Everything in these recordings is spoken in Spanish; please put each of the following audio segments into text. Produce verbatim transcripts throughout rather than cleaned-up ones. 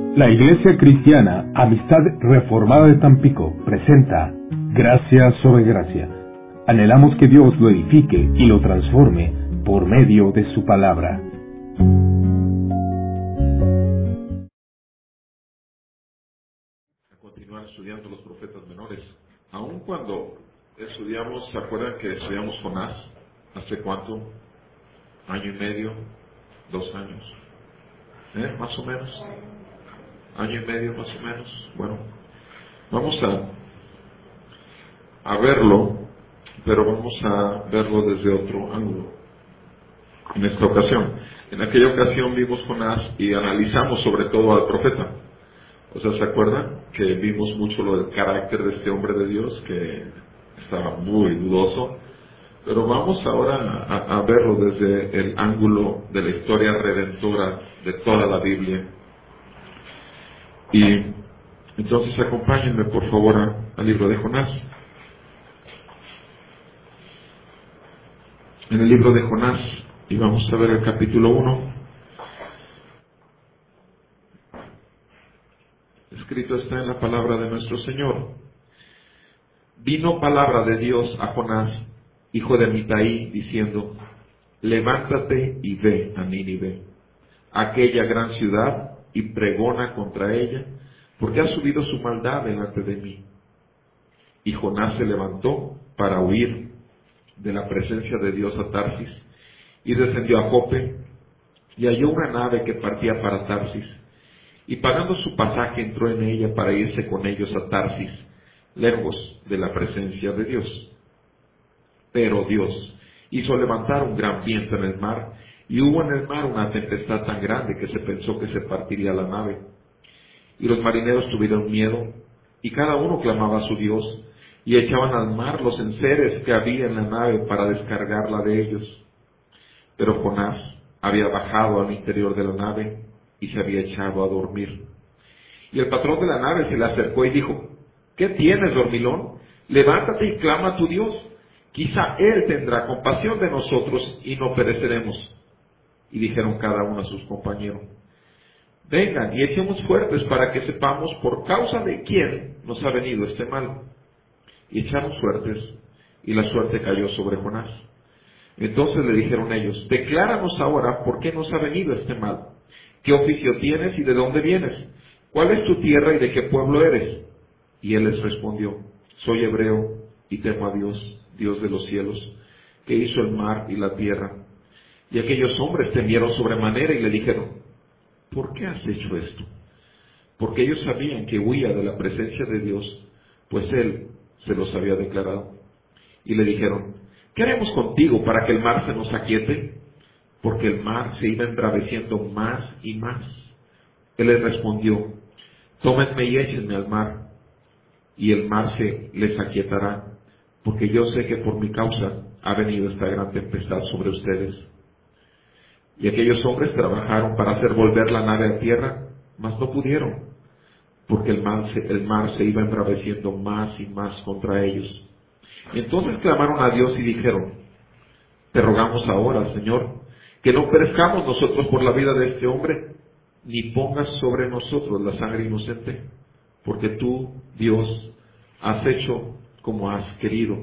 La Iglesia Cristiana Amistad Reformada de Tampico presenta Gracia sobre Gracia. Anhelamos que Dios lo edifique y lo transforme por medio de su palabra. A continuar estudiando los profetas menores. Aun cuando estudiamos, ¿se acuerdan que estudiamos Jonás? ¿Hace cuánto? ¿Año y medio? ¿Dos años? ¿Eh? ¿Más o menos? ¿Año y medio más o menos? Bueno, vamos a, a verlo, pero vamos a verlo desde otro ángulo. En esta ocasión. En aquella ocasión vimos Jonás y analizamos sobre todo al profeta. O sea, ¿se acuerdan? Que vimos mucho lo del carácter de este hombre de Dios, que estaba muy dudoso. Pero vamos ahora a, a verlo desde el ángulo de la historia redentora de toda la Biblia. Y entonces acompáñenme por favor a, al libro de Jonás. En el libro de Jonás, y vamos a ver el capítulo uno. Escrito está en la palabra de nuestro Señor. Vino palabra de Dios a Jonás, hijo de Mitai, diciendo: levántate y ve a Nínive, aquella gran ciudad, y pregona contra ella, porque ha subido su maldad delante de mí. Y Jonás se levantó para huir de la presencia de Dios a Tarsis, y descendió a Jope, y halló una nave que partía para Tarsis, y pagando su pasaje entró en ella para irse con ellos a Tarsis, lejos de la presencia de Dios. Pero Dios hizo levantar un gran viento en el mar, y hubo en el mar una tempestad tan grande que se pensó que se partiría la nave. Y los marineros tuvieron miedo, y cada uno clamaba a su Dios, y echaban al mar los enseres que había en la nave para descargarla de ellos. Pero Jonás había bajado al interior de la nave, y se había echado a dormir. Y el patrón de la nave se le acercó y dijo: ¿qué tienes, dormilón? Levántate y clama a tu Dios. Quizá Él tendrá compasión de nosotros y no pereceremos. Y dijeron cada uno a sus compañeros: vengan y echemos fuertes para que sepamos por causa de quién nos ha venido este mal. Y echaron suertes, y la suerte cayó sobre Jonás. Entonces le dijeron ellos: decláranos ahora por qué nos ha venido este mal. ¿Qué oficio tienes y de dónde vienes? ¿Cuál es tu tierra y de qué pueblo eres? Y él les respondió: soy hebreo y temo a Dios, Dios de los cielos, que hizo el mar y la tierra. Y aquellos hombres temieron sobremanera y le dijeron: ¿por qué has hecho esto? Porque ellos sabían que huía de la presencia de Dios, pues él se los había declarado. Y le dijeron: ¿qué haremos contigo para que el mar se nos aquiete? Porque el mar se iba embraveciendo más y más. Él les respondió: tómenme y échenme al mar, y el mar se les aquietará, porque yo sé que por mi causa ha venido esta gran tempestad sobre ustedes. Y aquellos hombres trabajaron para hacer volver la nave a tierra, mas no pudieron, porque el mar se, el mar se iba embraveciendo más y más contra ellos. Y entonces clamaron a Dios y dijeron: te rogamos ahora, Señor, que no perezcamos nosotros por la vida de este hombre, ni pongas sobre nosotros la sangre inocente, porque tú, Dios, has hecho como has querido.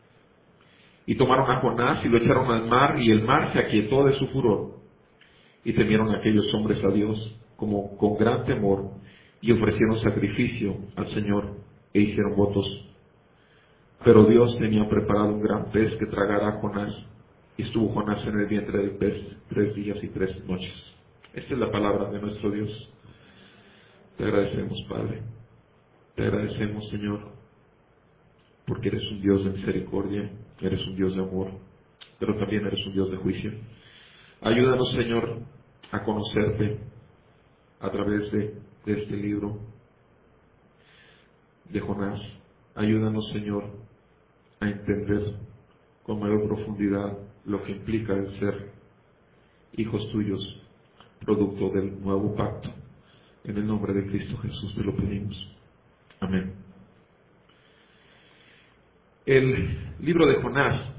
Y tomaron a Jonás y lo echaron al mar, y el mar se aquietó de su furor. Y temieron aquellos hombres a Dios como con gran temor, y ofrecieron sacrificio al Señor, e hicieron votos. Pero Dios tenía preparado un gran pez que tragara a Jonás, y estuvo Jonás en el vientre del pez tres días y tres noches. Esta es la palabra de nuestro Dios. Te agradecemos, Padre. Te agradecemos, Señor, porque eres un Dios de misericordia, eres un Dios de amor, pero también eres un Dios de juicio. Ayúdanos, Señor, a conocerte a través de, de este libro de Jonás. Ayúdanos, Señor, a entender con mayor profundidad lo que implica el ser hijos tuyos, producto del nuevo pacto. En el nombre de Cristo Jesús te lo pedimos. Amén. El libro de Jonás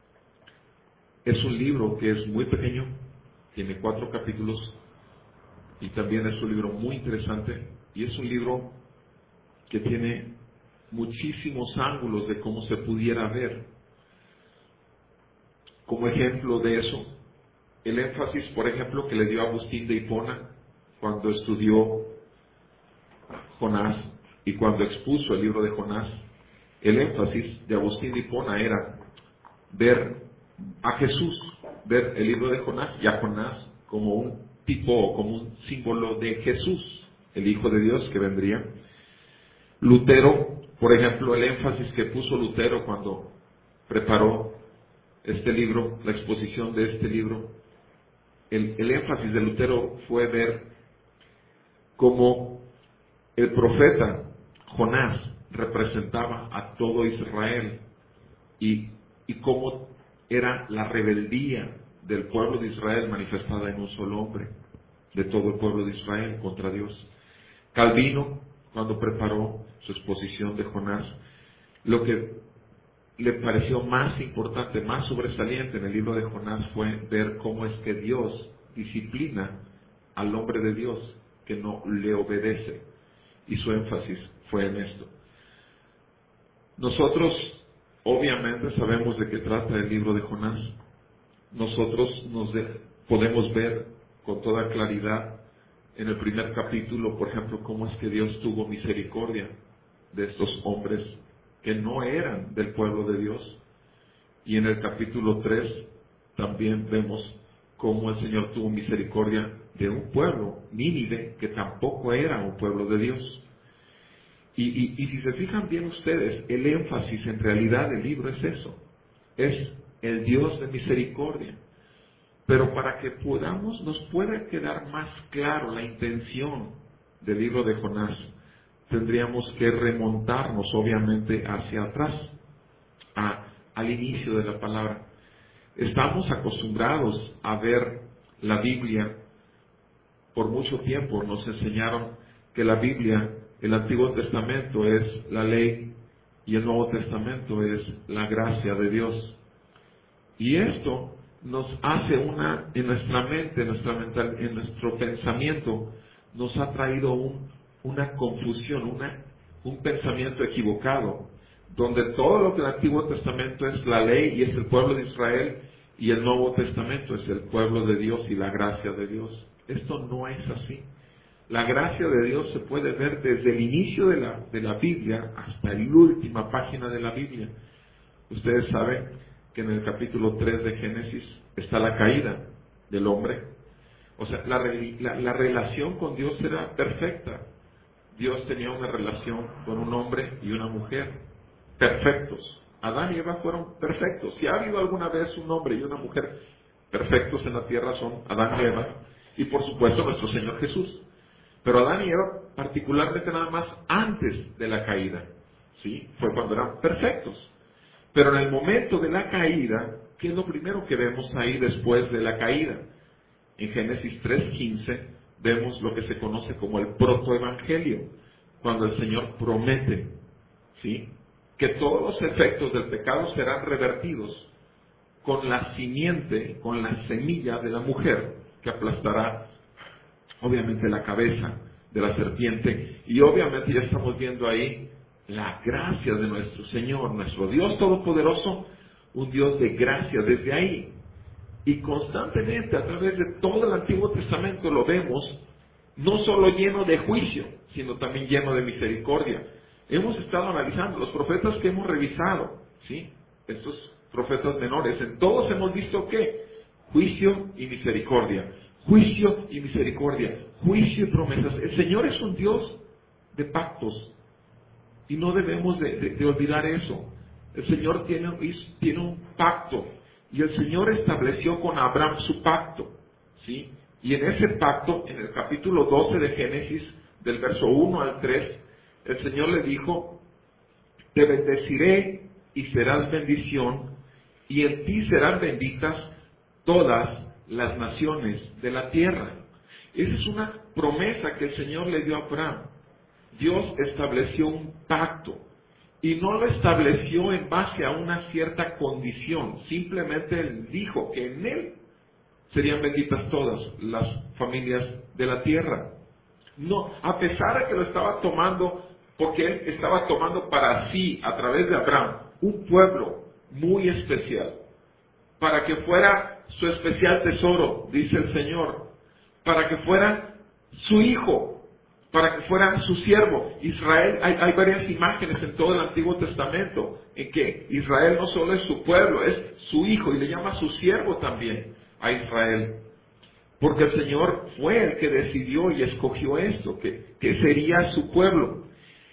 es un libro que es muy pequeño, tiene cuatro capítulos, y también es un libro muy interesante, y es un libro que tiene muchísimos ángulos de cómo se pudiera ver. Como ejemplo de eso, el énfasis, por ejemplo, que le dio Agustín de Hipona cuando estudió Jonás y cuando expuso el libro de Jonás, el énfasis de Agustín de Hipona era ver a Jesús, ver el libro de Jonás y a Jonás como un tipo, como un símbolo de Jesús, el Hijo de Dios que vendría. Lutero, por ejemplo, el énfasis que puso Lutero cuando preparó este libro, la exposición de este libro, el, el énfasis de Lutero fue ver cómo el profeta Jonás representaba a todo Israel y, y cómo era la rebeldía del pueblo de Israel manifestada en un solo hombre, de todo el pueblo de Israel contra Dios. Calvino, cuando preparó su exposición de Jonás, lo que le pareció más importante, más sobresaliente en el libro de Jonás fue ver cómo es que Dios disciplina al hombre de Dios que no le obedece, y su énfasis fue en esto. Nosotros obviamente sabemos de qué trata el libro de Jonás. Nosotros nos de, podemos ver con toda claridad en el primer capítulo, por ejemplo, cómo es que Dios tuvo misericordia de estos hombres que no eran del pueblo de Dios. Y en el capítulo tres también vemos cómo el Señor tuvo misericordia de un pueblo, Nínive, que tampoco era un pueblo de Dios. Y, y, y si se fijan bien ustedes, el énfasis en realidad del libro es eso, es el Dios de misericordia. Pero para que podamos, nos pueda quedar más claro la intención del libro de Jonás, tendríamos que remontarnos obviamente hacia atrás, a, al inicio de la palabra. Estamos acostumbrados a ver la Biblia, por mucho tiempo nos enseñaron que la Biblia, el Antiguo Testamento es la ley y el Nuevo Testamento es la gracia de Dios. Y esto nos hace una, en nuestra mente, en, nuestra mental, en nuestro pensamiento, nos ha traído un, una confusión, una, un pensamiento equivocado, donde todo lo que el Antiguo Testamento es la ley y es el pueblo de Israel, y el Nuevo Testamento es el pueblo de Dios y la gracia de Dios. Esto no es así. La gracia de Dios se puede ver desde el inicio de la, de la Biblia hasta la última página de la Biblia. Ustedes saben que en el capítulo tres de Génesis está la caída del hombre. O sea, la, la, la relación con Dios era perfecta. Dios tenía una relación con un hombre y una mujer perfectos. Adán y Eva fueron perfectos. Si ha habido alguna vez un hombre y una mujer perfectos en la tierra, son Adán y Eva, y por supuesto nuestro Señor Jesús. Pero Adán y Eva, particularmente nada más antes de la caída, ¿sí? Fue cuando eran perfectos. Pero en el momento de la caída, ¿qué es lo primero que vemos ahí después de la caída? En Génesis tres quince vemos lo que se conoce como el protoevangelio, cuando el Señor promete, ¿sí?, que todos los efectos del pecado serán revertidos con la simiente, con la semilla de la mujer, que aplastará obviamente la cabeza de la serpiente. Y obviamente ya estamos viendo ahí la gracia de nuestro Señor, nuestro Dios Todopoderoso, un Dios de gracia desde ahí. Y constantemente a través de todo el Antiguo Testamento lo vemos, no solo lleno de juicio, sino también lleno de misericordia. Hemos estado analizando los profetas que hemos revisado, ¿sí?, estos profetas menores, en todos hemos visto ¿qué? Juicio y misericordia, juicio y misericordia, juicio y promesas. El Señor es un Dios de pactos y no debemos de, de, de olvidar eso. El Señor tiene, tiene un pacto y el Señor estableció con Abraham su pacto, ¿sí? Y en ese pacto, en el capítulo doce de Génesis, del verso uno al tres, el Señor le dijo: te bendeciré y serás bendición, y en ti serán benditas todas las naciones de la tierra. Esa es una promesa que el Señor le dio a Abraham. Dios estableció un pacto, y no lo estableció en base a una cierta condición, simplemente Él dijo que en Él serían benditas todas las familias de la tierra. No, a pesar de que lo estaba tomando, porque él estaba tomando para sí, a través de Abraham, un pueblo muy especial, para que fuera su especial tesoro, dice el Señor, para que fuera su hijo, para que fuera su siervo. Israel, hay, hay varias imágenes en todo el Antiguo Testamento, en que Israel no solo es su pueblo, es su hijo, y le llama su siervo también a Israel. Porque el Señor fue el que decidió y escogió esto, que, que sería su pueblo.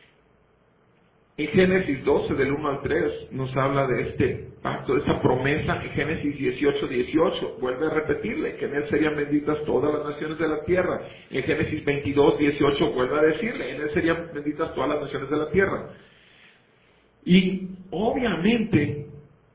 En Génesis doce, del uno al tres, nos habla de este pacto, de esta promesa. En Génesis dieciocho, dieciocho, vuelve a repetirle que en él serían benditas todas las naciones de la tierra. En Génesis veintidós, dieciocho, vuelve a decirle, en él serían benditas todas las naciones de la tierra. Y obviamente,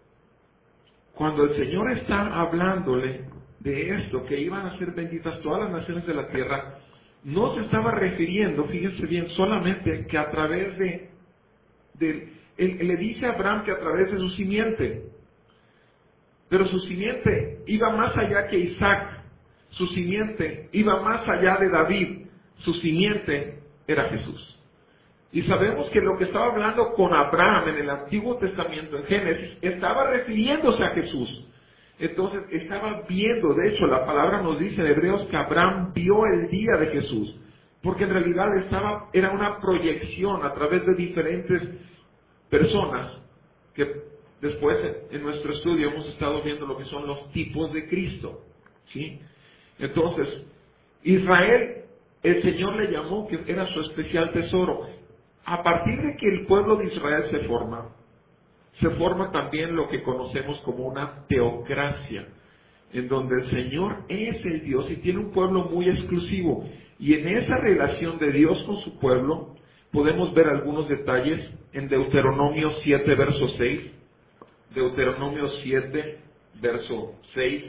cuando el Señor está hablándole de esto, que iban a ser benditas todas las naciones de la tierra, no se estaba refiriendo, fíjense bien, solamente que a través de, de él, él le dice a Abraham que a través de su simiente, pero su simiente iba más allá que Isaac, su simiente iba más allá de David, su simiente era Jesús. Y sabemos que lo que estaba hablando con Abraham en el Antiguo Testamento, en Génesis, estaba refiriéndose a Jesús. Entonces estaba viendo, de hecho la palabra nos dice en Hebreos que Abraham vio el día de Jesús, porque en realidad estaba, era una proyección a través de diferentes personas, que después en nuestro estudio hemos estado viendo lo que son los tipos de Cristo, ¿sí? Entonces, Israel, el Señor le llamó que era su especial tesoro. A partir de que el pueblo de Israel se forma, se forma también lo que conocemos como una teocracia, en donde el Señor es el Dios y tiene un pueblo muy exclusivo. Y en esa relación de Dios con su pueblo, podemos ver algunos detalles en Deuteronomio siete, verso seis. Deuteronomio siete, verso seis.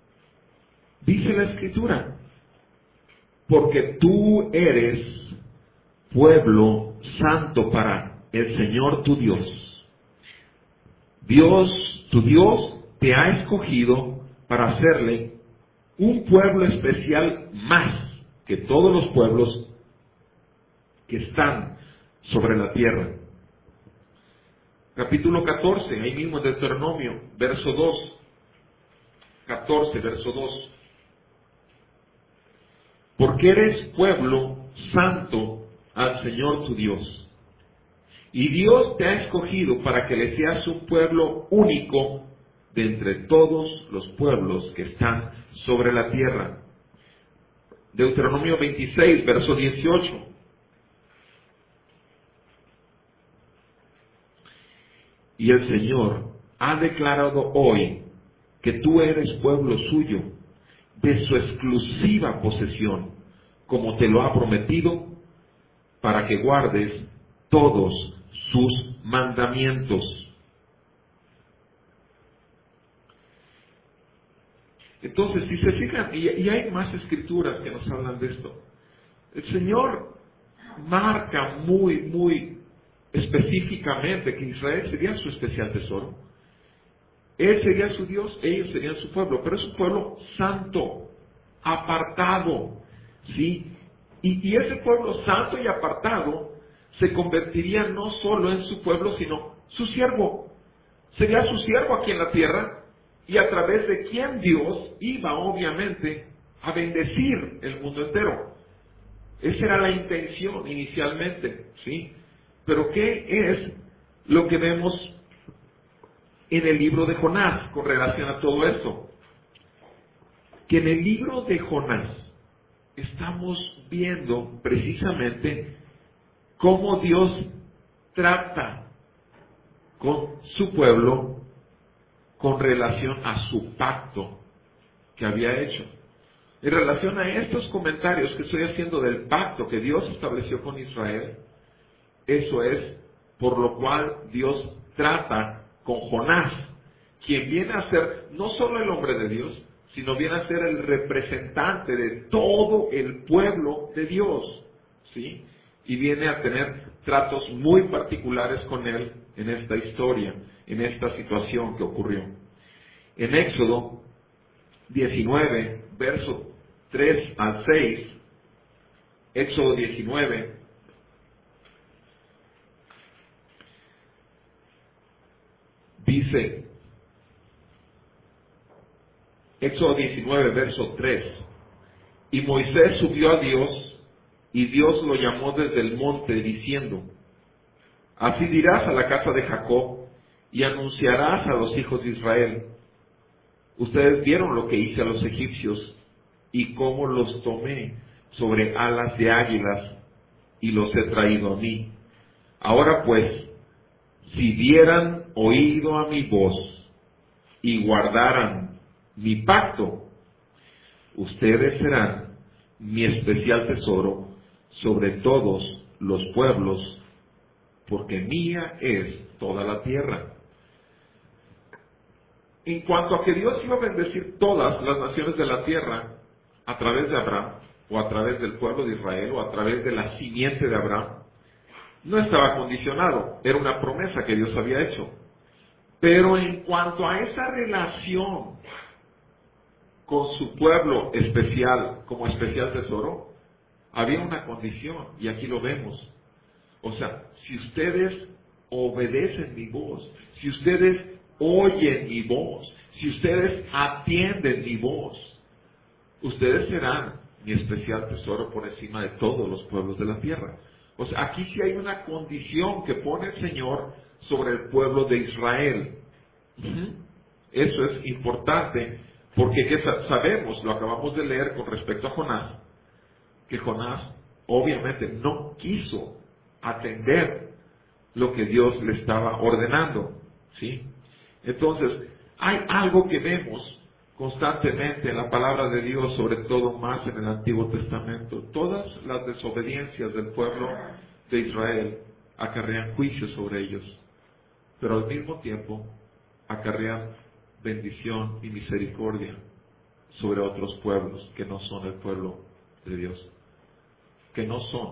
Dice la Escritura, porque tú eres pueblo santo para el Señor tu Dios. Dios, tu Dios, te ha escogido para hacerle un pueblo especial más que todos los pueblos que están sobre la tierra. Capítulo catorce, ahí mismo en Deuteronomio, verso dos. catorce, verso dos. Porque eres pueblo santo al Señor tu Dios. Y Dios te ha escogido para que le seas un pueblo único de entre todos los pueblos que están sobre la tierra. Deuteronomio veintiséis, verso dieciocho. Y el Señor ha declarado hoy que tú eres pueblo suyo, de su exclusiva posesión, como te lo ha prometido, para que guardes todos sus mandamientos. Entonces, si se fijan, y, y hay más escrituras que nos hablan de esto, el Señor marca muy, muy específicamente que Israel sería su especial tesoro. Él sería su Dios, ellos serían su pueblo, pero es un pueblo santo, apartado, ¿sí? Y, y ese pueblo santo y apartado se convertiría no solo en su pueblo, sino su siervo. Sería su siervo aquí en la tierra, y a través de quien Dios iba obviamente a bendecir el mundo entero. Esa era la intención inicialmente, ¿sí? Pero ¿qué es lo que vemos en el libro de Jonás con relación a todo esto? Que en el libro de Jonás estamos viendo precisamente cómo Dios trata con su pueblo con relación a su pacto que había hecho. En relación a estos comentarios que estoy haciendo del pacto que Dios estableció con Israel, eso es por lo cual Dios trata con Jonás, quien viene a ser no solo el hombre de Dios, sino viene a ser el representante de todo el pueblo de Dios, ¿sí? Y viene a tener tratos muy particulares con él en esta historia, en esta situación que ocurrió. En Éxodo, diecinueve, verso tres al seis, Éxodo diecinueve, dice, Éxodo diecinueve, verso tres, y Moisés subió a Dios, y Dios lo llamó desde el monte, diciendo, así dirás a la casa de Jacob, y anunciarás a los hijos de Israel, ustedes vieron lo que hice a los egipcios, y cómo los tomé sobre alas de águilas, y los he traído a mí. Ahora pues, si dieran oído a mi voz, y guardaran mi pacto, ustedes serán mi especial tesoro sobre todos los pueblos, porque mía es toda la tierra. En cuanto a que Dios iba a bendecir todas las naciones de la tierra a través de Abraham, o a través del pueblo de Israel, o a través de la simiente de Abraham, no estaba condicionado, era una promesa que Dios había hecho. Pero en cuanto a esa relación con su pueblo especial, como especial tesoro, había una condición, y aquí lo vemos. O sea, si ustedes obedecen mi voz, si ustedes oyen mi voz, si ustedes atienden mi voz, ustedes serán mi especial tesoro por encima de todos los pueblos de la tierra. O sea, aquí sí hay una condición que pone el Señor sobre el pueblo de Israel. Uh-huh. Eso es importante, porque ¿qué sabemos? Lo acabamos de leer con respecto a Jonás, que Jonás obviamente no quiso atender lo que Dios le estaba ordenando, ¿sí? Entonces, hay algo que vemos constantemente en la palabra de Dios, sobre todo más en el Antiguo Testamento. Todas las desobediencias del pueblo de Israel acarrean juicio sobre ellos, pero al mismo tiempo acarrean bendición y misericordia sobre otros pueblos que no son el pueblo de Dios, que no son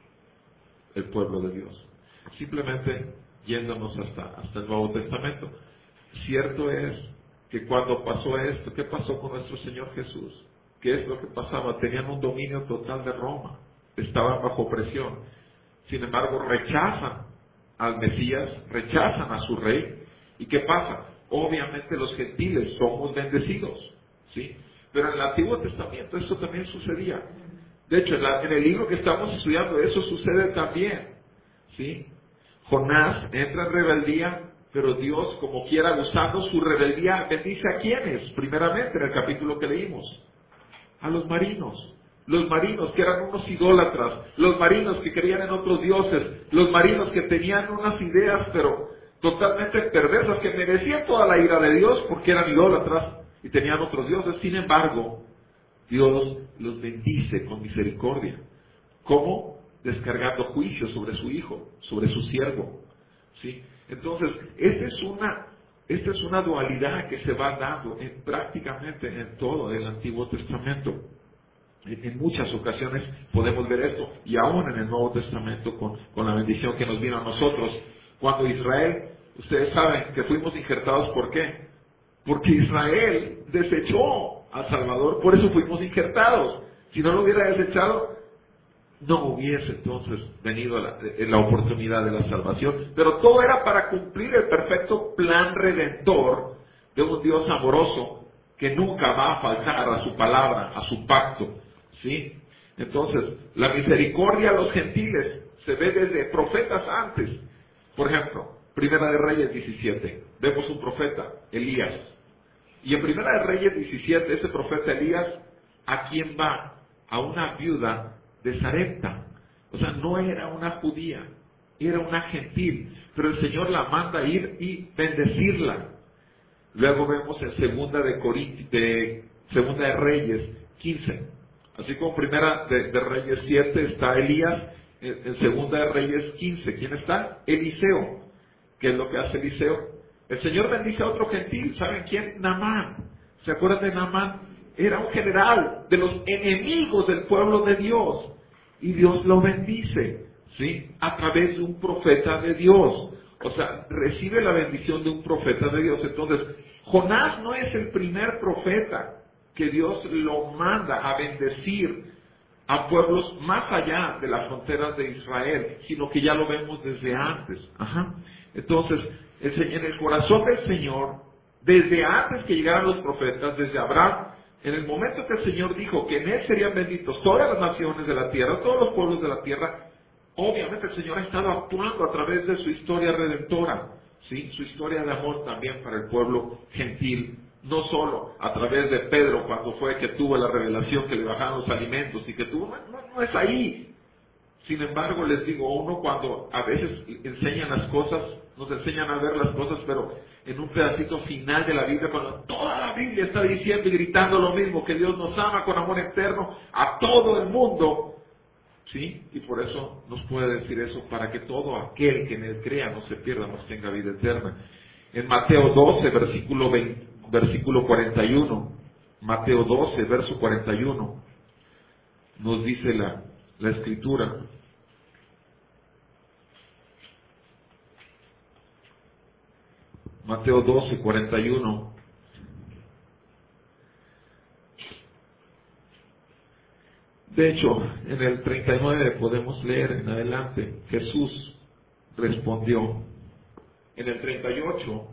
el pueblo de Dios. Simplemente yéndonos hasta, hasta el Nuevo Testamento. Cierto es que cuando pasó esto, ¿qué pasó con nuestro Señor Jesús? ¿Qué es lo que pasaba? Tenían un dominio total de Roma, estaban bajo presión. Sin embargo, rechazan al Mesías, rechazan a su rey. ¿Y qué pasa? Obviamente los gentiles somos bendecidos, ¿sí? Pero en el Antiguo Testamento esto también sucedía. De hecho, en, la, en el libro que estamos estudiando, eso sucede también, ¿sí? Jonás entra en rebeldía, pero Dios, como quiera, usando su rebeldía, bendice a quienes, primeramente en el capítulo que leímos, a los marinos. Los marinos que eran unos idólatras, los marinos que creían en otros dioses, los marinos que tenían unas ideas, pero totalmente perversas, que merecían toda la ira de Dios porque eran idólatras y tenían otros dioses. Sin embargo, Dios los bendice con misericordia. ¿Cómo? Descargando juicio sobre su hijo, sobre su siervo, ¿sí? Entonces, esta es una, esta es una dualidad que se va dando en, prácticamente en todo el Antiguo Testamento. En, en muchas ocasiones podemos ver esto, y aún en el Nuevo Testamento con, con la bendición que nos vino a nosotros. Cuando Israel, ustedes saben que fuimos injertados, ¿por qué? Porque Israel desechó al Salvador, por eso fuimos injertados. Si no lo hubiera desechado, no hubiese entonces venido la, la oportunidad de la salvación. Pero todo era para cumplir el perfecto plan redentor de un Dios amoroso que nunca va a faltar a su palabra, a su pacto, ¿sí? Entonces, la misericordia a los gentiles se ve desde profetas antes. Por ejemplo, Primera de Reyes diecisiete, vemos un profeta, Elías. Y en Primera de Reyes diecisiete, ese profeta Elías, ¿a quién va? A una viuda de Sarepta. O sea, no era una judía, era una gentil, pero el Señor la manda a ir y bendecirla. Luego vemos en Segunda de, Corinti, de, Segunda de Reyes quince, así como Primera de, de Reyes siete está Elías, en, en Segunda de Reyes quince, ¿quién está? Eliseo. ¿Qué es lo que hace Eliseo? El Señor bendice a otro gentil, ¿saben quién? Naamán. ¿Se acuerdan de Naamán? Era un general de los enemigos del pueblo de Dios. Y Dios lo bendice, ¿sí? A través de un profeta de Dios. O sea, recibe la bendición de un profeta de Dios. Entonces, Jonás no es el primer profeta que Dios lo manda a bendecir a pueblos más allá de las fronteras de Israel, sino que ya lo vemos desde antes. Ajá. Entonces, el, en el corazón del Señor, desde antes que llegaran los profetas, desde Abraham, en el momento que el Señor dijo que en Él serían benditos todas las naciones de la tierra, todos los pueblos de la tierra, obviamente el Señor ha estado actuando a través de su historia redentora, ¿sí? Su historia de amor también para el pueblo gentil. No solo a través de Pedro cuando fue que tuvo la revelación que le bajaron los alimentos y que tuvo, no, no, no es ahí. Sin embargo, les digo, uno cuando a veces enseñan las cosas, nos enseñan a ver las cosas, pero en un pedacito final de la Biblia, cuando toda la Biblia está diciendo y gritando lo mismo, que Dios nos ama con amor eterno a todo el mundo, ¿sí? Y por eso nos puede decir eso, para que todo aquel que en Él crea no se pierda, nos tenga vida eterna. En Mateo doce, versículo veinte, versículo cuarenta y uno, Mateo doce, verso cuarenta y uno, nos dice la, la Escritura: Mateo doce, cuarenta y uno. De hecho, en el treinta y nueve podemos leer en adelante, Jesús respondió. En el treinta y ocho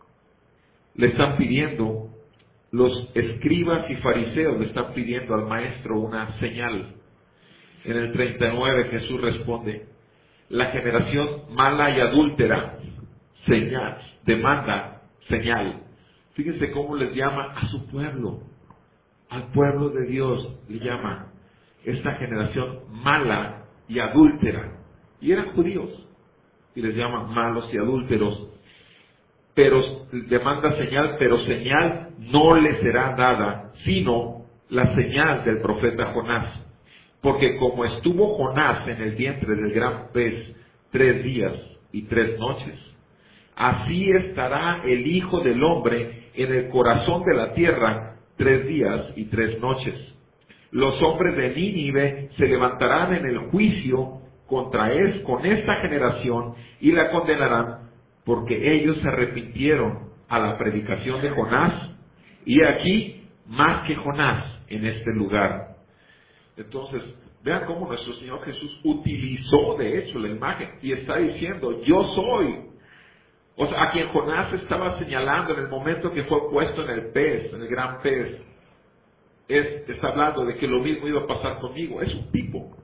le están pidiendo, los escribas y fariseos le están pidiendo al maestro una señal. En el treinta y nueve Jesús responde: la generación mala y adúltera, señal, demanda señal. Fíjense cómo les llama a su pueblo, al pueblo de Dios le llama esta generación mala y adúltera. Y eran judíos, y les llama malos y adúlteros. Pero demanda señal, pero señal no le será dada, sino la señal del profeta Jonás. Porque como estuvo Jonás en el vientre del gran pez tres días y tres noches, así estará el Hijo del Hombre en el corazón de la tierra tres días y tres noches. Los hombres de Nínive se levantarán en el juicio contra él, con esta generación, y la condenarán, porque ellos se arrepintieron a la predicación de Jonás, y aquí más que Jonás en este lugar. Entonces, vean cómo nuestro Señor Jesús utilizó de hecho la imagen y está diciendo: yo soy. O sea, a quien Jonás estaba señalando en el momento que fue puesto en el pez, en el gran pez, es, está hablando de que lo mismo iba a pasar conmigo. Es un tipo.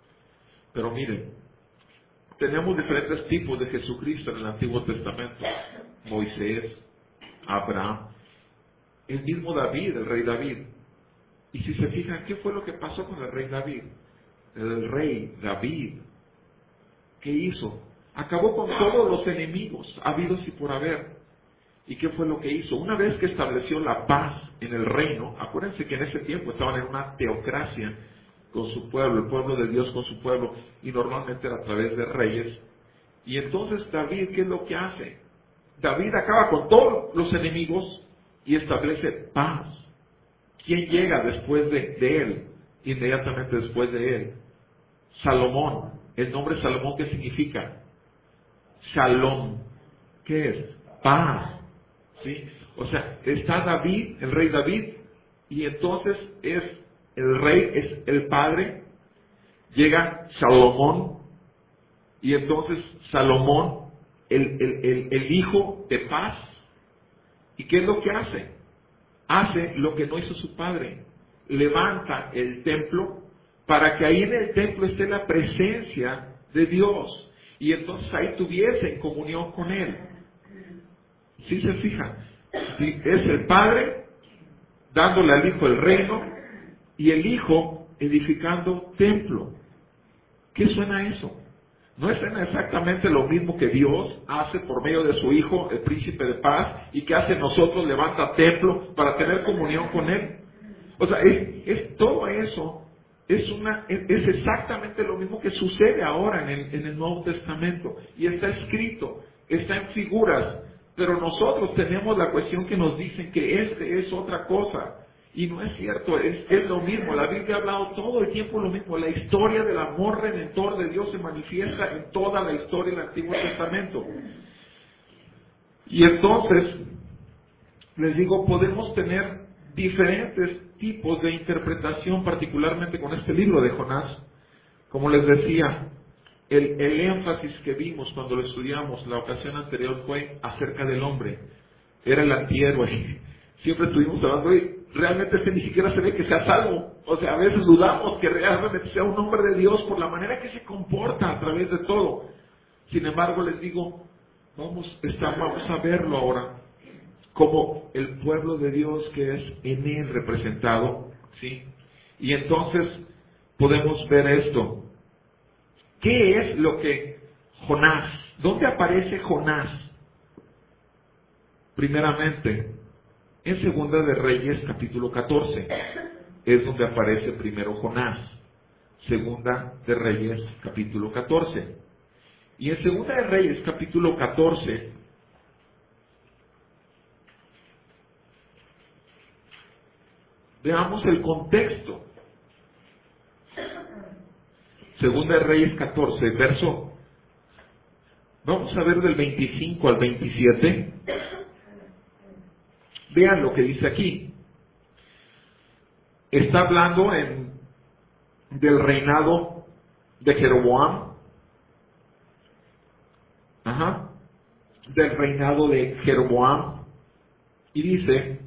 Pero miren, tenemos diferentes tipos de Jesucristo en el Antiguo Testamento. Moisés, Abraham, el mismo David, el rey David. Y si se fijan, ¿qué fue lo que pasó con el rey David? El rey David, ¿qué hizo? Acabó con todos los enemigos habidos y por haber. ¿Y qué fue lo que hizo? Una vez que estableció la paz en el reino, acuérdense que en ese tiempo estaban en una teocracia con su pueblo, el pueblo de Dios con su pueblo, y normalmente era a través de reyes. Y entonces David, ¿qué es lo que hace? David acaba con todos los enemigos y establece paz. ¿Quién llega después de, de él? Inmediatamente después de él. Salomón. El nombre Salomón, ¿qué significa? Shalom. ¿Qué es? Paz. ¿Sí? O sea, está David, el rey David, y entonces es el rey, es el padre. Llega Salomón, y entonces Salomón, el, el, el, el hijo de paz. ¿Y qué es lo que hace? Hace lo que no hizo su padre. Levanta el templo para que ahí en el templo esté la presencia de Dios. Y entonces ahí tuviesen comunión con Él. ¿Sí se fijan? Es el Padre dándole al Hijo el reino y el Hijo edificando templo. ¿Qué suena eso? ¿No es exactamente lo mismo que Dios hace por medio de su Hijo, el Príncipe de Paz, y que hace nosotros, levanta templo para tener comunión con Él? O sea, es, es todo eso, es, una, es, es exactamente lo mismo que sucede ahora en el, en el Nuevo Testamento. Y está escrito, está en figuras, pero nosotros tenemos la cuestión que nos dicen que este es otra cosa. Y no es cierto, es, es lo mismo. La Biblia ha hablado todo el tiempo lo mismo. La historia del amor redentor de Dios se manifiesta en toda la historia del Antiguo Testamento. Y entonces, les digo, podemos tener diferentes tipos de interpretación, particularmente con este libro de Jonás. Como les decía, el, el énfasis que vimos cuando lo estudiamos la ocasión anterior fue acerca del hombre. Era el antihéroe. Siempre estuvimos hablando y realmente este ni siquiera se ve que sea salvo. O sea, a veces dudamos que realmente sea un hombre de Dios por la manera que se comporta a través de todo. Sin embargo, les digo, vamos, está, vamos a verlo ahora como el pueblo de Dios que es en él representado, ¿sí? Y entonces podemos ver esto. ¿Qué es lo que Jonás? ¿Dónde aparece Jonás? Primeramente, en Segunda de Reyes, capítulo catorce, es donde aparece primero Jonás. Segunda de Reyes, capítulo catorce. Y en Segunda de Reyes, capítulo catorce, veamos el contexto. Segunda de Reyes catorce, verso, vamos a ver del veinticinco al veintisiete. Vean lo que dice aquí. Está hablando en, del reinado de Jeroboam. Ajá. Del reinado de Jeroboam. Y dice,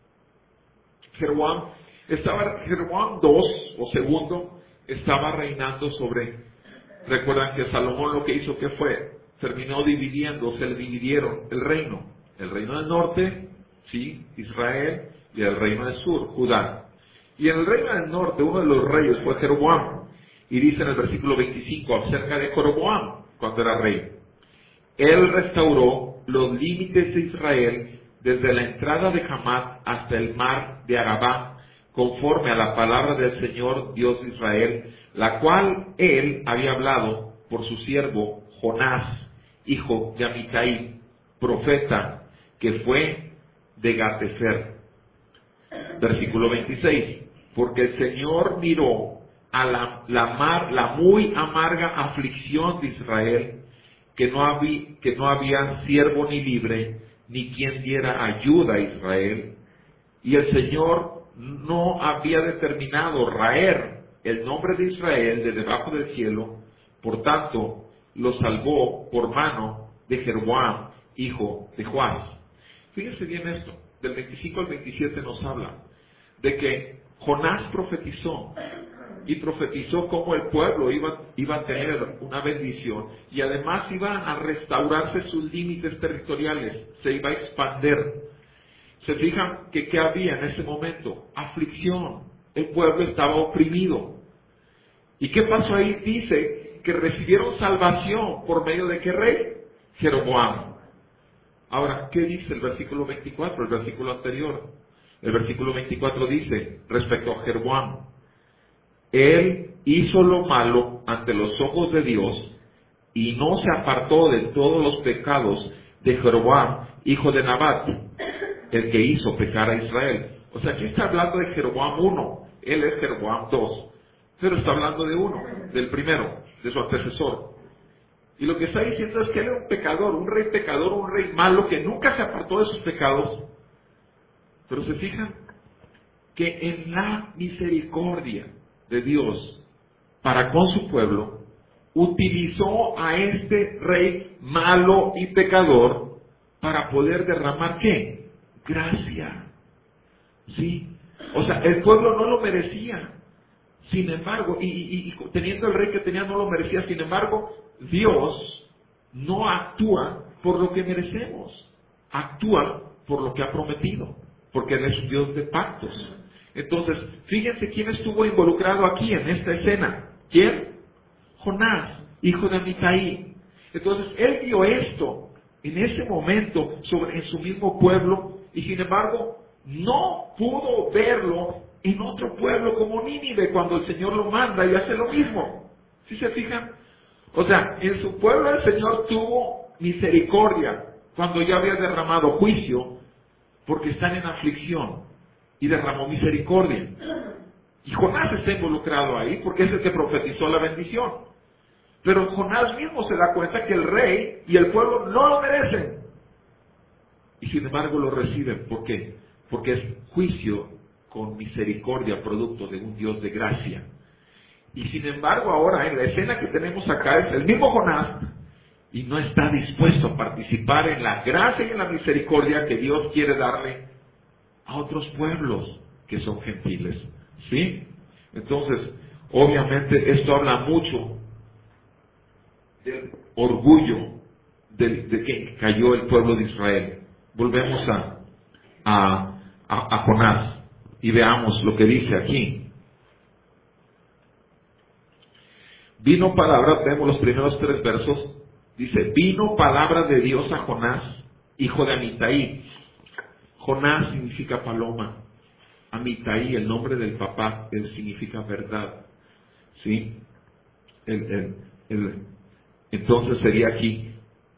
Jeroboam, estaba, Jeroboam dos, o segundo, estaba reinando sobre, recuerdan que Salomón lo que hizo, que fue, terminó dividiendo, se le dividieron el reino, el reino del norte, sí, Israel, y el reino del sur, Judá. Y en el reino del norte, uno de los reyes fue Jeroboam, y dice en el versículo veinticinco, acerca de Jeroboam, cuando era rey, él restauró los límites de Israel desde la entrada de Hamat hasta el mar de Arabá, conforme a la palabra del Señor Dios de Israel, la cual él había hablado por su siervo Jonás, hijo de Amitai, profeta, que fue de Gatefer. Versículo veintiséis, porque el Señor miró a la, la, mar, la muy amarga aflicción de Israel, que no, había, que no había siervo ni libre, ni quien diera ayuda a Israel, y el Señor no había determinado raer el nombre de Israel de debajo del cielo, por tanto lo salvó por mano de Jeroboam, hijo de Joás. Fíjense bien esto, del veinticinco al veintisiete nos habla de que Jonás profetizó, y profetizó cómo el pueblo iba, iba a tener una bendición, y además iban a restaurarse sus límites territoriales, se iba a expandir. Se fijan que ¿qué había en ese momento? Aflicción, el pueblo estaba oprimido. ¿Y qué pasó ahí? Dice que recibieron salvación por medio de qué rey? Jeroboam. Ahora, ¿qué dice el versículo veinticuatro, el versículo anterior? El versículo veinticuatro dice, respecto a Jeroboam, él hizo lo malo ante los ojos de Dios y no se apartó de todos los pecados de Jeroboam, hijo de Nabat, el que hizo pecar a Israel. O sea, aquí está hablando de Jeroboam uno, él es Jeroboam dos, pero está hablando de uno, del primero, de su antecesor. Y lo que está diciendo es que él era un pecador, un rey pecador, un rey malo que nunca se apartó de sus pecados. Pero se fijan que en la misericordia de Dios para con su pueblo, utilizó a este rey malo y pecador para poder derramar ¿qué? Gracia. ¿Sí? O sea, el pueblo no lo merecía. Sin embargo, y, y, y teniendo el rey que tenía no lo merecía, sin embargo, Dios no actúa por lo que merecemos, actúa por lo que ha prometido, porque Él es un Dios de pactos. Entonces, fíjense quién estuvo involucrado aquí en esta escena. ¿Quién? Jonás, hijo de Amitai. Entonces, él vio esto en ese momento sobre, en su mismo pueblo, y sin embargo, no pudo verlo en otro pueblo como Nínive, cuando el Señor lo manda y hace lo mismo. ¿Sí se fijan? O sea, en su pueblo el Señor tuvo misericordia cuando ya había derramado juicio, porque están en aflicción, y derramó misericordia. Y Jonás está involucrado ahí porque es el que profetizó la bendición. Pero Jonás mismo se da cuenta que el rey y el pueblo no lo merecen. Y sin embargo lo reciben. ¿Por qué? Porque es juicio con misericordia, producto de un Dios de gracia. Y sin embargo ahora en la escena que tenemos acá es el mismo Jonás, y no está dispuesto a participar en la gracia y en la misericordia que Dios quiere darle a otros pueblos que son gentiles. ¿Sí? Entonces, obviamente esto habla mucho del orgullo de, de que cayó el pueblo de Israel. Volvemos a, a, a, a Jonás y veamos lo que dice aquí. Vino palabra, vemos los primeros tres versos, dice, vino palabra de Dios a Jonás, hijo de Amitai. Jonás significa paloma. Amitai, el nombre del papá, él significa verdad. ¿Sí? El, el, el, entonces sería aquí,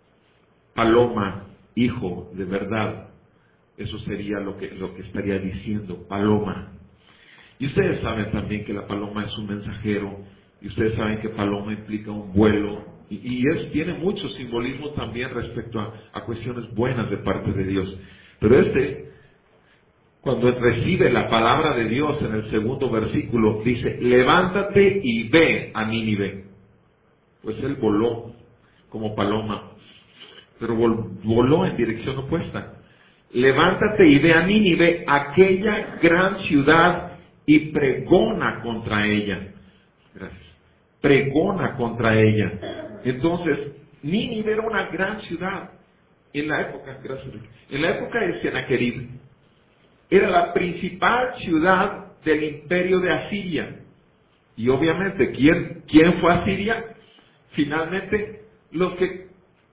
paloma, hijo de verdad. Eso sería lo que, lo que estaría diciendo, paloma. Y ustedes saben también que la paloma es un mensajero, y ustedes saben que paloma implica un vuelo, y, y es, tiene mucho simbolismo también respecto a, a cuestiones buenas de parte de Dios. Pero este, cuando recibe la palabra de Dios en el segundo versículo, dice, levántate y ve a Nínive. Pues él voló como paloma, pero vol, voló en dirección opuesta. Levántate y ve a Nínive, aquella gran ciudad, y pregona contra ella. Gracias. Pregona contra ella. Entonces, Nínive era una gran ciudad. En la época, gracias, en la época de Sennacherib, era la principal ciudad del imperio de Asiria. Y obviamente, ¿quién, quién fue a Asiria? Finalmente, los que,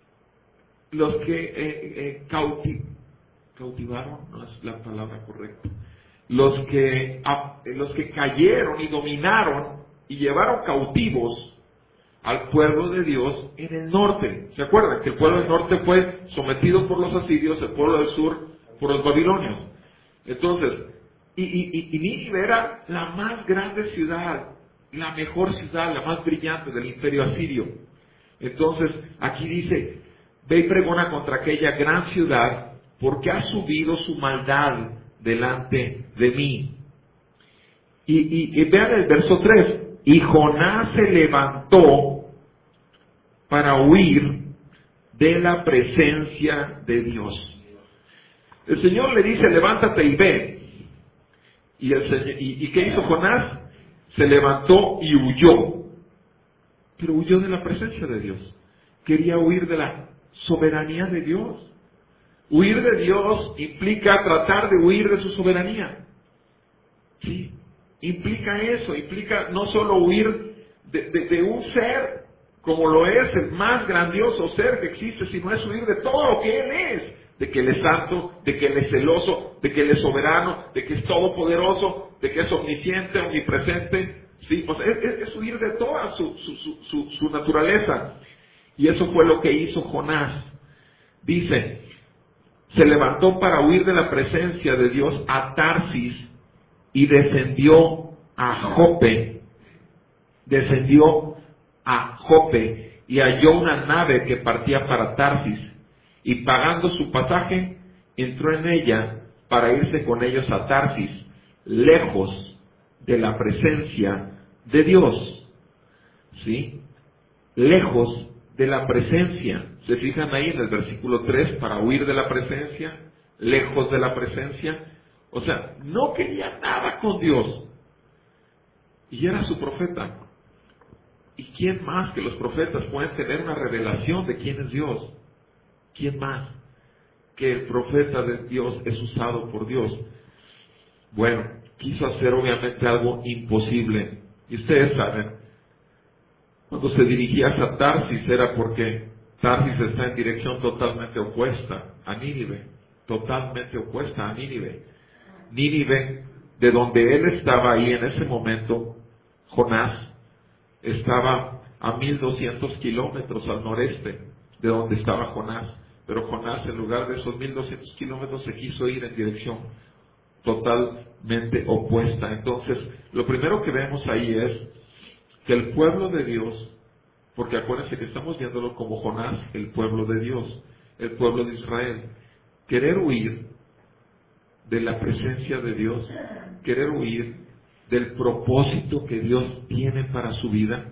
los que eh, eh, cauti, cautivaron, no es la palabra correcta, los que, a, los que cayeron y dominaron y llevaron cautivos al pueblo de Dios en el norte. ¿Se acuerdan? Que el pueblo del norte fue sometido por los asirios, el pueblo del sur por los babilonios. Entonces, y, y, y Nínive era la más grande ciudad, la mejor ciudad, la más brillante del imperio asirio. Entonces, aquí dice, ve y pregona contra aquella gran ciudad, porque ha subido su maldad delante de mí. Y, y, y vean el verso tres, y Jonás se levantó para huir de la presencia de Dios. El Señor le dice, levántate y ve. Y, el Señor, y, ¿y qué hizo Jonás? Se levantó y huyó. Pero huyó de la presencia de Dios. Quería huir de la soberanía de Dios. Huir de Dios implica tratar de huir de su soberanía. Sí, implica eso, implica no solo huir de, de, de un ser, como lo es el más grandioso ser que existe, sino es huir de todo lo que Él es. De que Él es santo, de que Él es celoso, de que Él es soberano, de que es todopoderoso, de que es omnisciente, omnipresente. Sí, pues es, es, es huir de toda su, su, su, su, su naturaleza. Y eso fue lo que hizo Jonás. Dice, se levantó para huir de la presencia de Dios a Tarsis y descendió a Jope. Descendió a Jope y halló una nave que partía para Tarsis. Y pagando su pasaje, entró en ella para irse con ellos a Tarsis, lejos de la presencia de Dios. ¿Sí? Lejos de la presencia. ¿Se fijan ahí en el versículo tres? Para huir de la presencia, lejos de la presencia. O sea, no quería nada con Dios. Y era su profeta. ¿Y quién más que los profetas pueden tener una revelación de quién es Dios? ¿Quién más que el profeta de Dios es usado por Dios? Bueno, quiso hacer obviamente algo imposible. Y ustedes saben, cuando se dirigía a Tarsis era porque Tarsis está en dirección totalmente opuesta a Nínive. Totalmente opuesta a Nínive. Nínive, de donde él estaba ahí en ese momento, Jonás, estaba a mil doscientos kilómetros al noreste de donde estaba Jonás. Pero Jonás, en lugar de esos mil doscientos kilómetros, se quiso ir en dirección totalmente opuesta. Entonces, lo primero que vemos ahí es que el pueblo de Dios, porque acuérdense que estamos viéndolo como Jonás, el pueblo de Dios, el pueblo de Israel, querer huir de la presencia de Dios, querer huir del propósito que Dios tiene para su vida,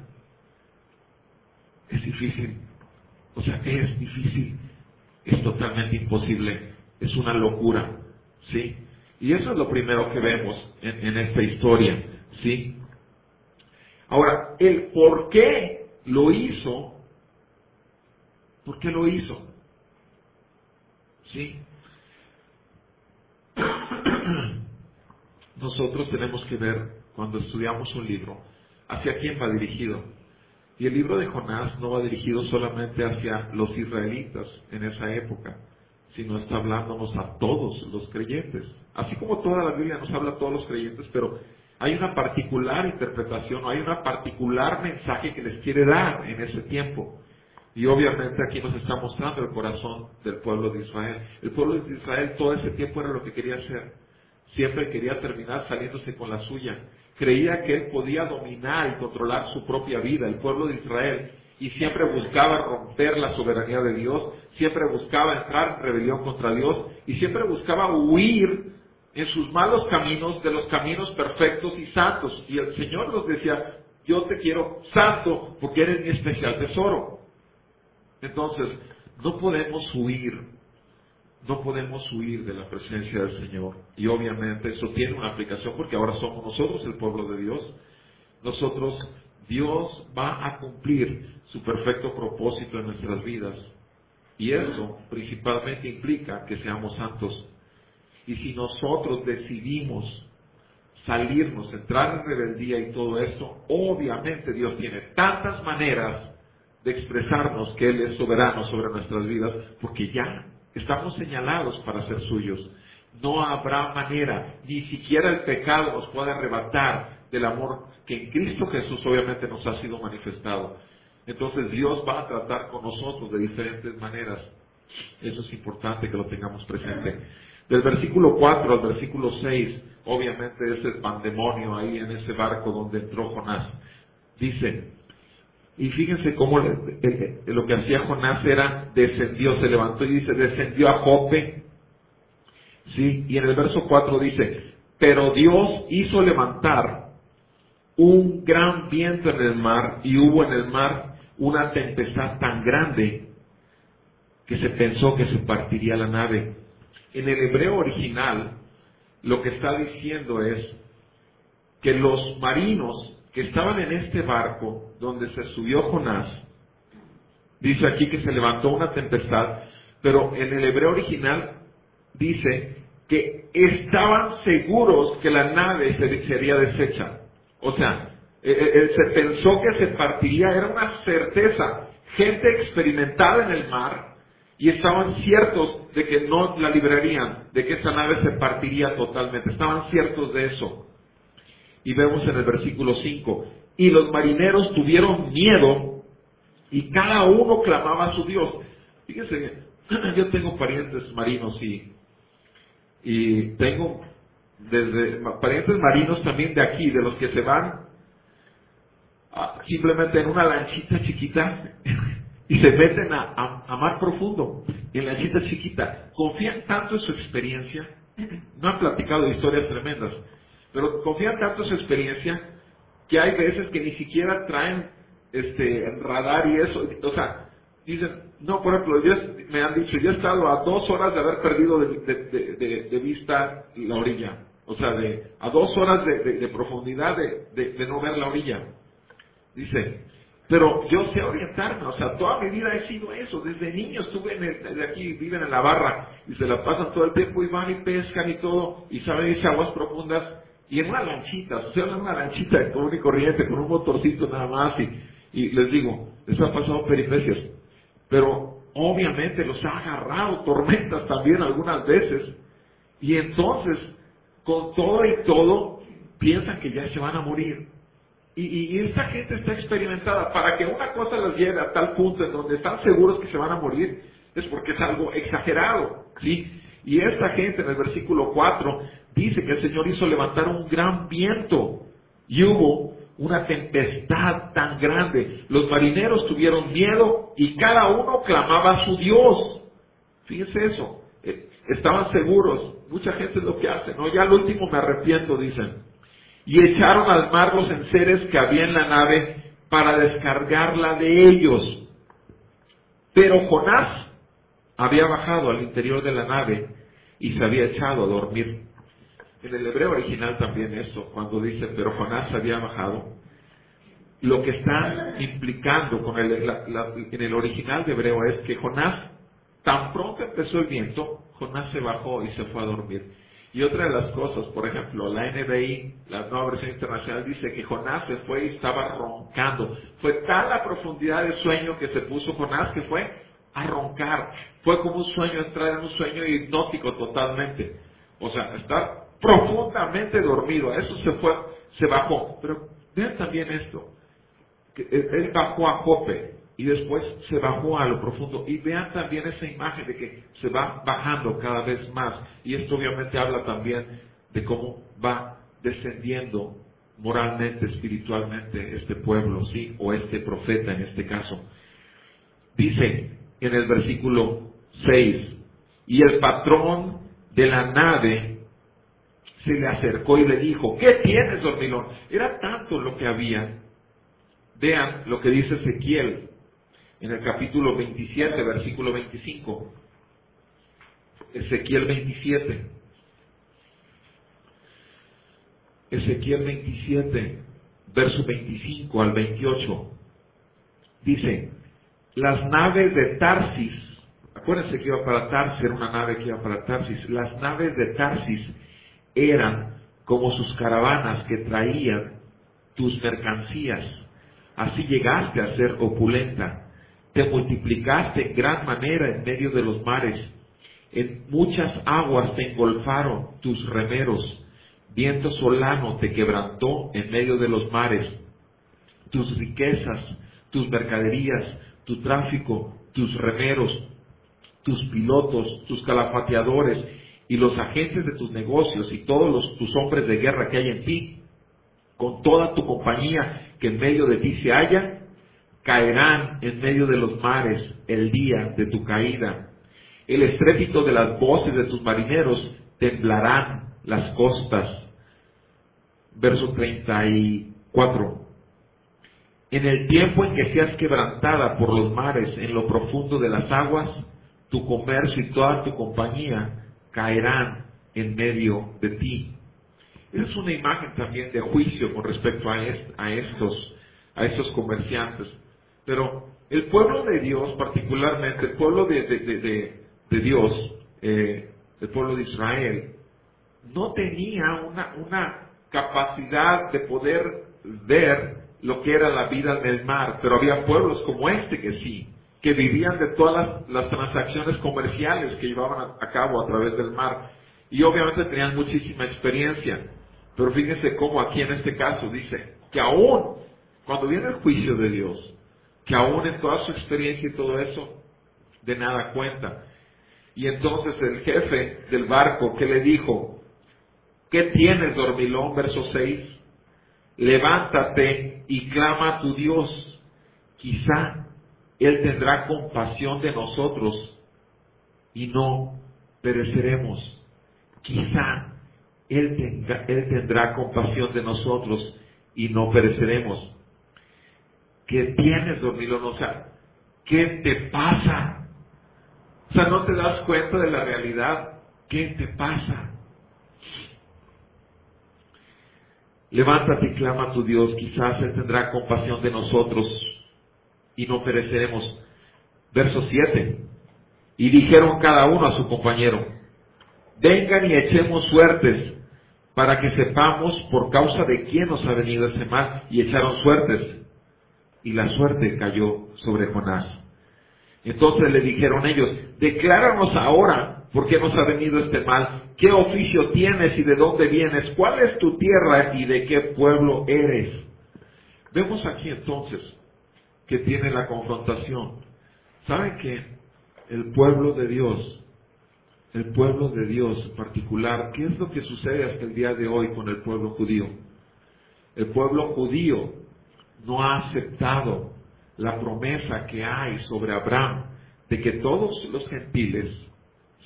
es difícil. O sea, es difícil, es totalmente imposible, es una locura, ¿sí? Y eso es lo primero que vemos en, en esta historia, ¿sí? Ahora, el por qué lo hizo, ¿por qué lo hizo? ¿Sí? Nosotros tenemos que ver, cuando estudiamos un libro, hacia quién va dirigido. Y el libro de Jonás no va dirigido solamente hacia los israelitas en esa época, sino está hablándonos a todos los creyentes. Así como toda la Biblia nos habla a todos los creyentes, pero hay una particular interpretación, hay una particular mensaje que les quiere dar en ese tiempo. Y obviamente aquí nos está mostrando el corazón del pueblo de Israel. El pueblo de Israel todo ese tiempo era lo que quería hacer. Siempre quería terminar saliéndose con la suya. Creía que él podía dominar y controlar su propia vida, el pueblo de Israel, y siempre buscaba romper la soberanía de Dios, siempre buscaba entrar en rebelión contra Dios, y siempre buscaba huir en sus malos caminos de los caminos perfectos y santos. Y el Señor nos decía, yo te quiero santo porque eres mi especial tesoro. Entonces, no podemos huir. No podemos huir de la presencia del Señor. Y obviamente eso tiene una aplicación porque ahora somos nosotros el pueblo de Dios. Nosotros, Dios va a cumplir su perfecto propósito en nuestras vidas. Y eso principalmente implica que seamos santos. Y si nosotros decidimos salirnos, entrar en rebeldía y todo esto, obviamente Dios tiene tantas maneras de expresarnos que Él es soberano sobre nuestras vidas, porque ya estamos señalados para ser suyos. No habrá manera, ni siquiera el pecado nos puede arrebatar del amor que en Cristo Jesús obviamente nos ha sido manifestado. Entonces Dios va a tratar con nosotros de diferentes maneras. Eso es importante que lo tengamos presente. Del versículo cuatro al versículo seis, obviamente es el pandemonio ahí en ese barco donde entró Jonás. Dice, y fíjense cómo le, eh, eh, lo que hacía Jonás era, descendió, se levantó y dice, descendió a Jope. ¿Sí? Y en el verso cuatro dice, pero Dios hizo levantar un gran viento en el mar, y hubo en el mar una tempestad tan grande que se pensó que se partiría la nave. En el hebreo original, lo que está diciendo es que los marinos que estaban en este barco donde se subió Jonás, dice aquí que se levantó una tempestad, pero en el hebreo original dice que estaban seguros que la nave sería deshecha. O sea, eh, eh, se pensó que se partiría, era una certeza. Gente experimentada en el mar y estaban ciertos de que no la librarían, de que esa nave se partiría totalmente. Estaban ciertos de eso. Y vemos en el versículo cinco, y los marineros tuvieron miedo y cada uno clamaba a su Dios. Fíjense, yo tengo parientes marinos y, y tengo desde parientes marinos también de aquí, de los que se van a, simplemente en una lanchita chiquita y se meten a, a, a mar profundo, en lanchita chiquita. Confían tanto en su experiencia, no han platicado de historias tremendas, pero confían tanto en su experiencia que hay veces que ni siquiera traen este radar y eso. O sea, dicen, no, por ejemplo, yo, me han dicho, yo he estado a dos horas de haber perdido de, de, de, de, de vista la orilla. O sea, de, a dos horas de, de, de profundidad de, de, de no ver la orilla. Dice, pero yo sé orientarme, o sea, toda mi vida he sido eso. Desde niño estuve en el, de aquí, viven en la barra y se la pasan todo el tiempo y van y pescan y todo y saben irse a aguas profundas. Y en una lanchita, o sea, en una lanchita común y corriente, con un motorcito nada más, y, y les digo, les ha pasado peripecias. Pero obviamente los ha agarrado tormentas también algunas veces. Y entonces, con todo y todo, piensan que ya se van a morir. Y, y, y esta gente está experimentada. Para que una cosa los lleve a tal punto en donde están seguros que se van a morir, es porque es algo exagerado, ¿sí? Y esta gente en el versículo cuatro dice que el Señor hizo levantar un gran viento y hubo una tempestad tan grande. Los marineros tuvieron miedo y cada uno clamaba a su Dios. Fíjense eso. estaban seguros. Mucha gente es lo que hace, ¿no? Ya al último me arrepiento, dicen. Y echaron al mar los enseres que había en la nave para descargarla de ellos. Pero Jonás había bajado al interior de la nave y se había echado a dormir. En el hebreo original también esto, cuando dice, pero Jonás había bajado, lo que está implicando con el, la, la, en el original de hebreo es que Jonás, tan pronto empezó el viento, Jonás se bajó y se fue a dormir. Y otra de las cosas, por ejemplo, la N B I, la Nueva Versión Internacional, dice que Jonás se fue y estaba roncando. Fue tal la profundidad del sueño que se puso Jonás que fue a roncar. Fue como un sueño, entrar en un sueño hipnótico totalmente. O sea, estar profundamente dormido. A eso se fue, se bajó. Pero vean también esto, que él bajó a Jope y después se bajó a lo profundo. Y vean también esa imagen de que se va bajando cada vez más. Y esto obviamente habla también de cómo va descendiendo moralmente, espiritualmente este pueblo, ¿sí? O este profeta en este caso. Dice en el versículo seis, y el patrón de la nave se le acercó y le dijo, ¿qué tienes, dormilón? Era tanto lo que había. Vean lo que dice Ezequiel en el capítulo veintisiete, versículo veinticinco. Ezequiel veintisiete. Ezequiel veintisiete, verso veinticinco al veintiocho. Dice, las naves de Tarsis, acuérdense que iba para Tarsis, era una nave que iba para Tarsis. Las naves de Tarsis eran como sus caravanas que traían tus mercancías. Así llegaste a ser opulenta. Te multiplicaste en gran manera en medio de los mares. En muchas aguas te engolfaron tus remeros. Viento solano te quebrantó en medio de los mares. Tus riquezas, tus mercaderías, tu tráfico, tus remeros, tus pilotos, tus calafateadores y los agentes de tus negocios y todos los, tus hombres de guerra que hay en ti, con toda tu compañía que en medio de ti se halla, caerán en medio de los mares el día de tu caída. El estrépito de las voces de tus marineros temblarán las costas. Verso treinta y cuatro. En el tiempo en que seas quebrantada por los mares en lo profundo de las aguas, tu comercio y toda tu compañía caerán en medio de ti. Es una imagen también de juicio con respecto a, est, a, estos, a estos comerciantes. Pero el pueblo de Dios, particularmente el pueblo de, de, de, de, de Dios, eh, el pueblo de Israel, no tenía una, una capacidad de poder ver lo que era la vida del mar, pero había pueblos como este que sí, que vivían de todas las, las transacciones comerciales que llevaban a, a cabo a través del mar, y obviamente tenían muchísima experiencia. Pero fíjense cómo aquí en este caso dice que aún cuando viene el juicio de Dios, que aún en toda su experiencia y todo eso, de nada cuenta. Y entonces el jefe del barco, ¿qué le dijo? ¿Qué tienes, dormilón? Verso seis. Levántate y clama a tu Dios. Quizá Él tendrá compasión de nosotros y no pereceremos. Quizá Él, tenga, Él tendrá compasión de nosotros y no pereceremos. ¿Qué tienes, dormilón? O sea, ¿qué te pasa? O sea, ¿no te das cuenta de la realidad? ¿Qué te pasa? Levántate y clama a tu Dios, quizás Él tendrá compasión de nosotros y no pereceremos. Verso siete. Y dijeron cada uno a su compañero, vengan y echemos suertes, para que sepamos por causa de quién nos ha venido ese mal. Y echaron suertes, y la suerte cayó sobre Jonás. Entonces le dijeron ellos, decláranos ahora por qué nos ha venido este mal. ¿Qué oficio tienes y de dónde vienes? ¿Cuál es tu tierra y de qué pueblo eres? Vemos aquí entonces que tiene la confrontación. ¿Saben qué? El pueblo de Dios, el pueblo de Dios en particular, ¿qué es lo que sucede hasta el día de hoy con el pueblo judío? El pueblo judío no ha aceptado la promesa que hay sobre Abraham de que todos los gentiles, ¿sí?,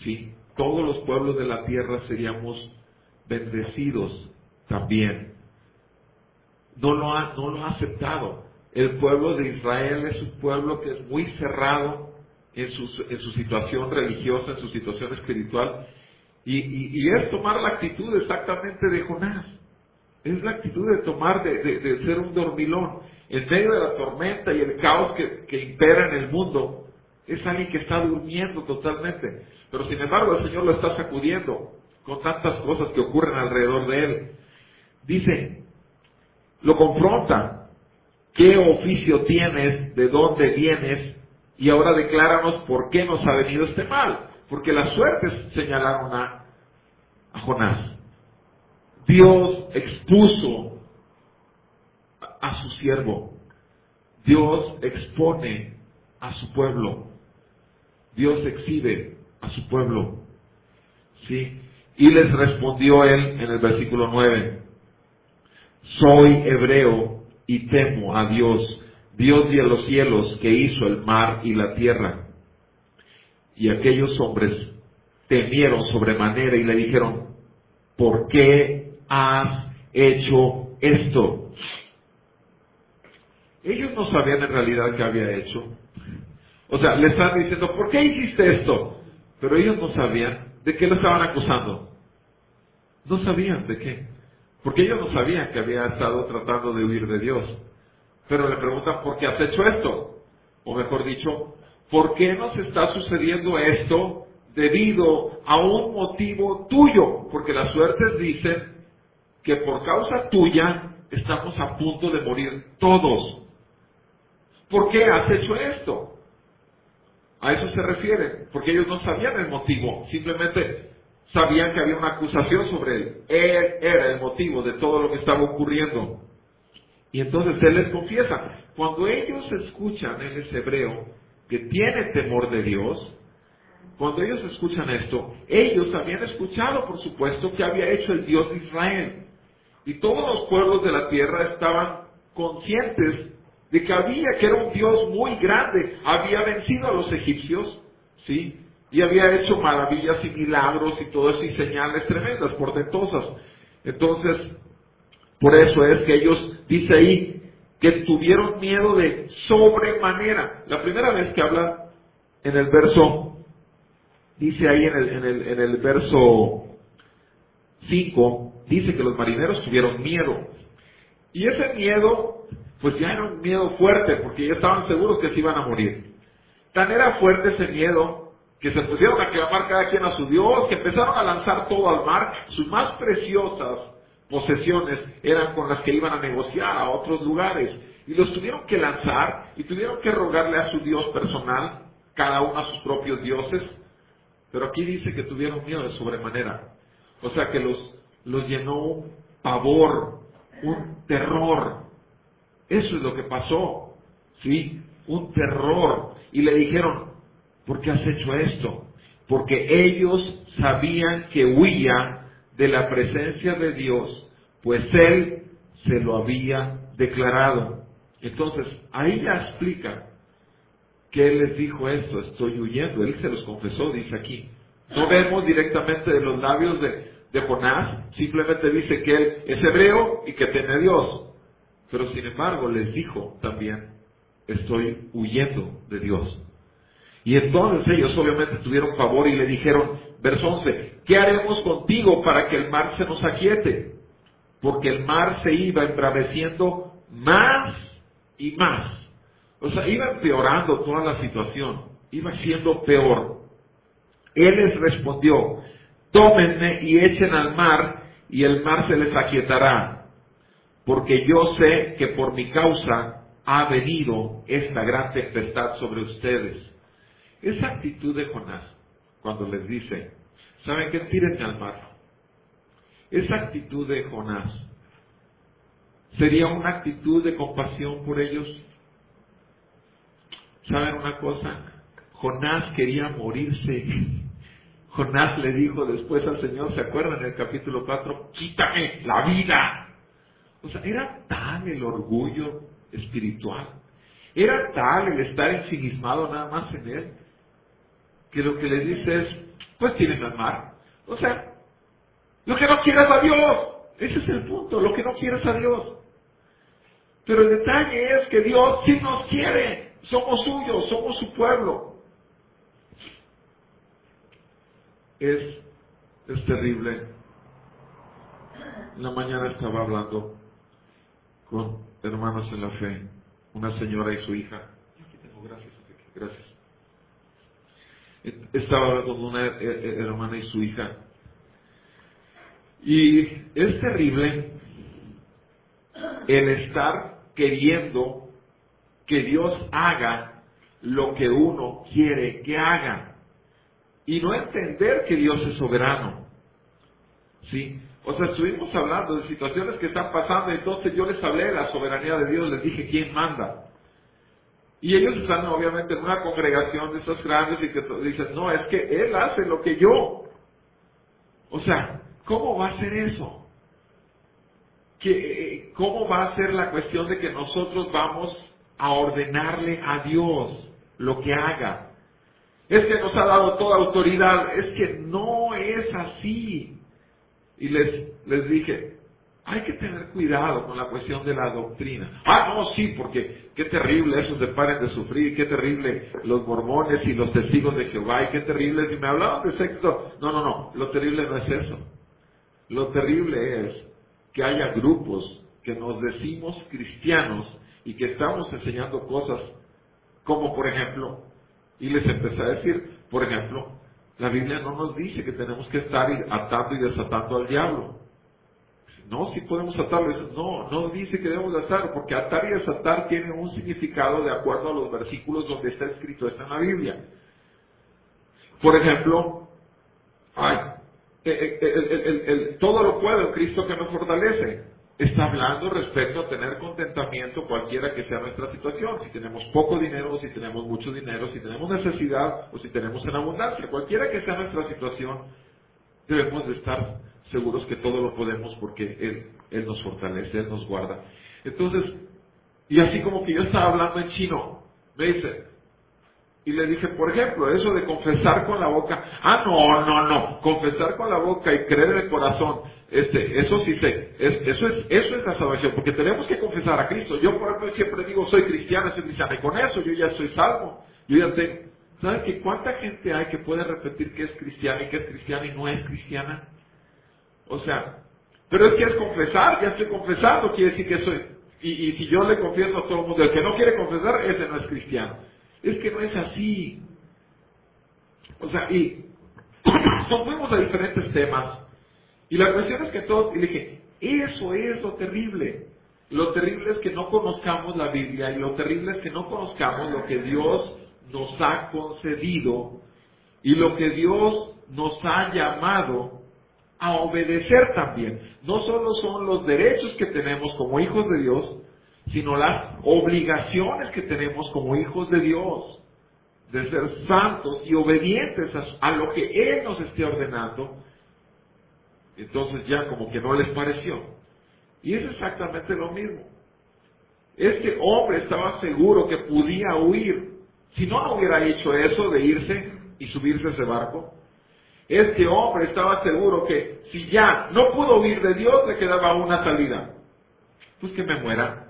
todos los pueblos de la tierra seríamos bendecidos también. No lo ha, no lo ha aceptado. El pueblo de Israel es un pueblo que es muy cerrado en su, en su situación religiosa, en su situación espiritual, y, y, y es tomar la actitud exactamente de Jonás. Es la actitud de tomar, de, de, de ser un dormilón. En medio de la tormenta y el caos que, que impera en el mundo, es alguien que está durmiendo totalmente. Pero sin embargo el Señor lo está sacudiendo con tantas cosas que ocurren alrededor de él. Dice, lo confronta. ¿Qué oficio tienes? ¿De dónde vienes? Y ahora decláranos por qué nos ha venido este mal. Porque las suertes señalaron a, a Jonás. Dios expuso a, a su siervo. Dios expone a su pueblo. Dios exhibe a su pueblo. ¿Sí? Y les respondió él en el versículo nueve. Soy hebreo y temo a Dios, Dios de los cielos, que hizo el mar y la tierra. Y aquellos hombres temieron sobremanera y le dijeron, ¿por qué has hecho esto? Ellos no sabían en realidad qué había hecho. O sea, le estaban diciendo, ¿por qué hiciste esto? Pero ellos no sabían de qué lo estaban acusando. No sabían de qué. Porque ellos no sabían que había estado tratando de huir de Dios. Pero le preguntan, ¿por qué has hecho esto? O mejor dicho, ¿por qué nos está sucediendo esto debido a un motivo tuyo? Porque las suertes dicen que por causa tuya estamos a punto de morir todos. ¿Por qué has hecho esto? A eso se refiere, porque ellos no sabían el motivo, simplemente sabían que había una acusación sobre él. Él era el motivo de todo lo que estaba ocurriendo. Y entonces él les confiesa. Cuando ellos escuchan, él es hebreo, que tiene temor de Dios, cuando ellos escuchan esto, ellos habían escuchado, por supuesto, que había hecho el Dios de Israel. Y todos los pueblos de la tierra estaban conscientes de que había, que era un Dios muy grande, había vencido a los egipcios, ¿sí? Y había hecho maravillas y milagros y todo eso, y señales tremendas, portentosas. Entonces, por eso es que ellos, dice ahí, que tuvieron miedo de sobremanera. La primera vez que habla en el verso, dice ahí en el, en el, en el verso cinco, dice que los marineros tuvieron miedo. Y ese miedo, pues ya era un miedo fuerte, porque ya estaban seguros que se iban a morir. Tan era fuerte ese miedo, que se pusieron a clamar cada quien a su Dios, que empezaron a lanzar todo al mar. Sus más preciosas posesiones eran con las que iban a negociar a otros lugares. Y los tuvieron que lanzar, y tuvieron que rogarle a su Dios personal, cada uno a sus propios dioses. Pero aquí dice que tuvieron miedo de sobremanera. O sea que los, los llenó un pavor, un terror. Eso es lo que pasó, ¿sí? Un terror. Y le dijeron, ¿por qué has hecho esto? Porque ellos sabían que huía de la presencia de Dios, pues Él se lo había declarado. Entonces, ahí ya explica que Él les dijo esto, estoy huyendo. Él se los confesó, dice aquí. No vemos directamente de los labios de, de Jonás, simplemente dice que Él es hebreo y que teme a Dios. Pero sin embargo les dijo también, estoy huyendo de Dios. Y entonces ellos obviamente tuvieron pavor y le dijeron, verso once, ¿qué haremos contigo para que el mar se nos aquiete? Porque el mar se iba embraveciendo más y más. O sea, iba empeorando toda la situación, iba siendo peor. Él les respondió, tómenme y echen al mar, y el mar se les aquietará. Porque yo sé que por mi causa ha venido esta gran tempestad sobre ustedes. Esa actitud de Jonás, cuando les dice, ¿saben qué? Tírenme al mar. Esa actitud de Jonás, ¿sería una actitud de compasión por ellos? ¿Saben una cosa? Jonás quería morirse. Jonás le dijo después al Señor, ¿se acuerdan en el capítulo cuatro? ¡Quítame la vida! O sea, era tal el orgullo espiritual, era tal el estar ensimismado nada más en Él, que lo que le dice es, pues tienes al mar. O sea, lo que no quieras a Dios. Ese es el punto, lo que no quieres a Dios. Pero el detalle es que Dios sí nos quiere. Somos suyos, somos su pueblo. Es, es terrible. En la mañana estaba hablando con hermanos en la fe, una señora y su hija. Aquí tengo, gracias, gracias. Estaba hablando con una hermana y su hija. Y es terrible el estar queriendo que Dios haga lo que uno quiere que haga y no entender que Dios es soberano. ¿Sí? O sea, estuvimos hablando de situaciones que están pasando, entonces yo les hablé de la soberanía de Dios, les dije quién manda. Y ellos están obviamente en una congregación de esos grandes y que dicen, no, es que Él hace lo que yo. O sea, ¿cómo va a ser eso? ¿Qué, ¿Cómo va a ser la cuestión de que nosotros vamos a ordenarle a Dios lo que haga? Es que nos ha dado toda autoridad. Es que no es así. Y les, les dije, hay que tener cuidado con la cuestión de la doctrina. Ah, no, sí, porque qué terrible esos de paren de sufrir, qué terrible los mormones y los testigos de Jehová, y qué terrible, si me hablaban de sexo. No, no, no, lo terrible no es eso. Lo terrible es que haya grupos que nos decimos cristianos y que estamos enseñando cosas como, por ejemplo, y les empecé a decir, por ejemplo, la Biblia no nos dice que tenemos que estar atando y desatando al diablo. No, si podemos atarlo. No, no dice que debemos de atarlo, porque atar y desatar tiene un significado de acuerdo a los versículos donde está escrito esto en la Biblia. Por ejemplo, ay, el, el, el, el, el, todo lo puedo en Cristo que nos fortalece. Está hablando respecto a tener contentamiento cualquiera que sea nuestra situación. Si tenemos poco dinero, o si tenemos mucho dinero, si tenemos necesidad o si tenemos en abundancia. Cualquiera que sea nuestra situación, debemos de estar seguros que todo lo podemos porque Él, Él nos fortalece, Él nos guarda. Entonces, y así como que yo estaba hablando en chino, me dice, y le dije, por ejemplo, eso de confesar con la boca, ah, no, no, no, confesar con la boca y creer en el corazón, este, eso sí sé, es, eso es, eso es la salvación, porque tenemos que confesar a Cristo. Yo, por ejemplo, siempre digo, soy cristiana, soy cristiana, y con eso yo ya soy salvo, yo ya tengo, ¿saben que cuánta gente hay que puede repetir que es cristiana y que es cristiana y no es cristiana? O sea, pero es que es confesar, ya estoy confesando, quiere decir que soy, y, y si yo le confieso a todo el mundo, el que no quiere confesar, ese no es cristiano. Es que no es así. O sea, y nos fuimos a diferentes temas. Y la cuestión es que todos, y le dije, eso es lo terrible. Lo terrible es que no conozcamos la Biblia y lo terrible es que no conozcamos lo que Dios nos ha concedido y lo que Dios nos ha llamado a obedecer también. No solo son los derechos que tenemos como hijos de Dios, sino las obligaciones que tenemos como hijos de Dios, de ser santos y obedientes a, a lo que Él nos esté ordenando. Entonces ya como que no les pareció. Y es exactamente lo mismo. Este hombre estaba seguro que podía huir. Si no, no hubiera hecho eso de irse y subirse a ese barco. Este hombre estaba seguro que si ya no pudo huir de Dios, le quedaba una salida. Pues que me muera.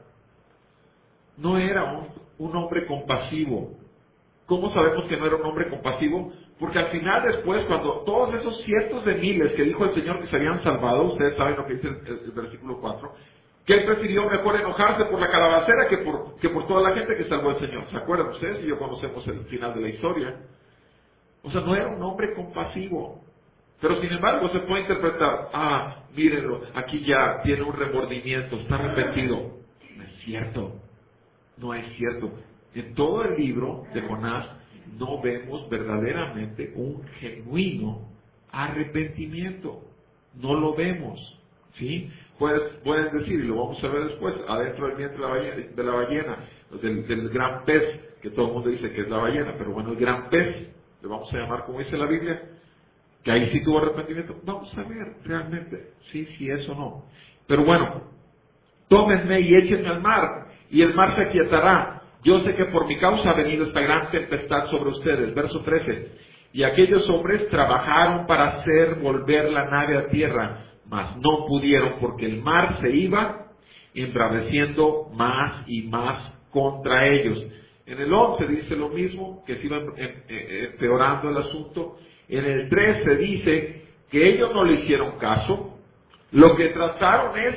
No era un, un hombre compasivo. ¿Cómo sabemos que no era un hombre compasivo? Porque al final después, cuando todos esos cientos de miles que dijo el Señor que se habían salvado, ustedes saben lo que dice el, el, el versículo cuatro, que Él prefirió mejor enojarse por la calabacera que por, que por toda la gente que salvó el Señor. ¿Se acuerdan ustedes? Y yo conocemos el final de la historia. O sea, no era un hombre compasivo. Pero sin embargo se puede interpretar, ah, mírenlo, aquí ya tiene un remordimiento, está arrepentido. No es cierto. No es cierto. En todo el libro de Jonás no vemos verdaderamente un genuino arrepentimiento. No lo vemos. ¿Sí? Pues, pueden decir, y lo vamos a ver después, adentro del vientre de la ballena, de la ballena del, del gran pez, que todo el mundo dice que es la ballena, pero bueno, el gran pez, le vamos a llamar como dice la Biblia, que ahí sí tuvo arrepentimiento. Vamos a ver realmente, sí, sí, eso no. Pero bueno, tómenme y échenme al mar, y el mar se aquietará. Yo sé que por mi causa ha venido esta gran tempestad sobre ustedes. Verso trece. Y aquellos hombres trabajaron para hacer volver la nave a tierra, mas no pudieron porque el mar se iba embraveciendo más y más contra ellos. En el once dice lo mismo, que se iba empeorando el asunto. En el trece dice que ellos no le hicieron caso. Lo que trataron es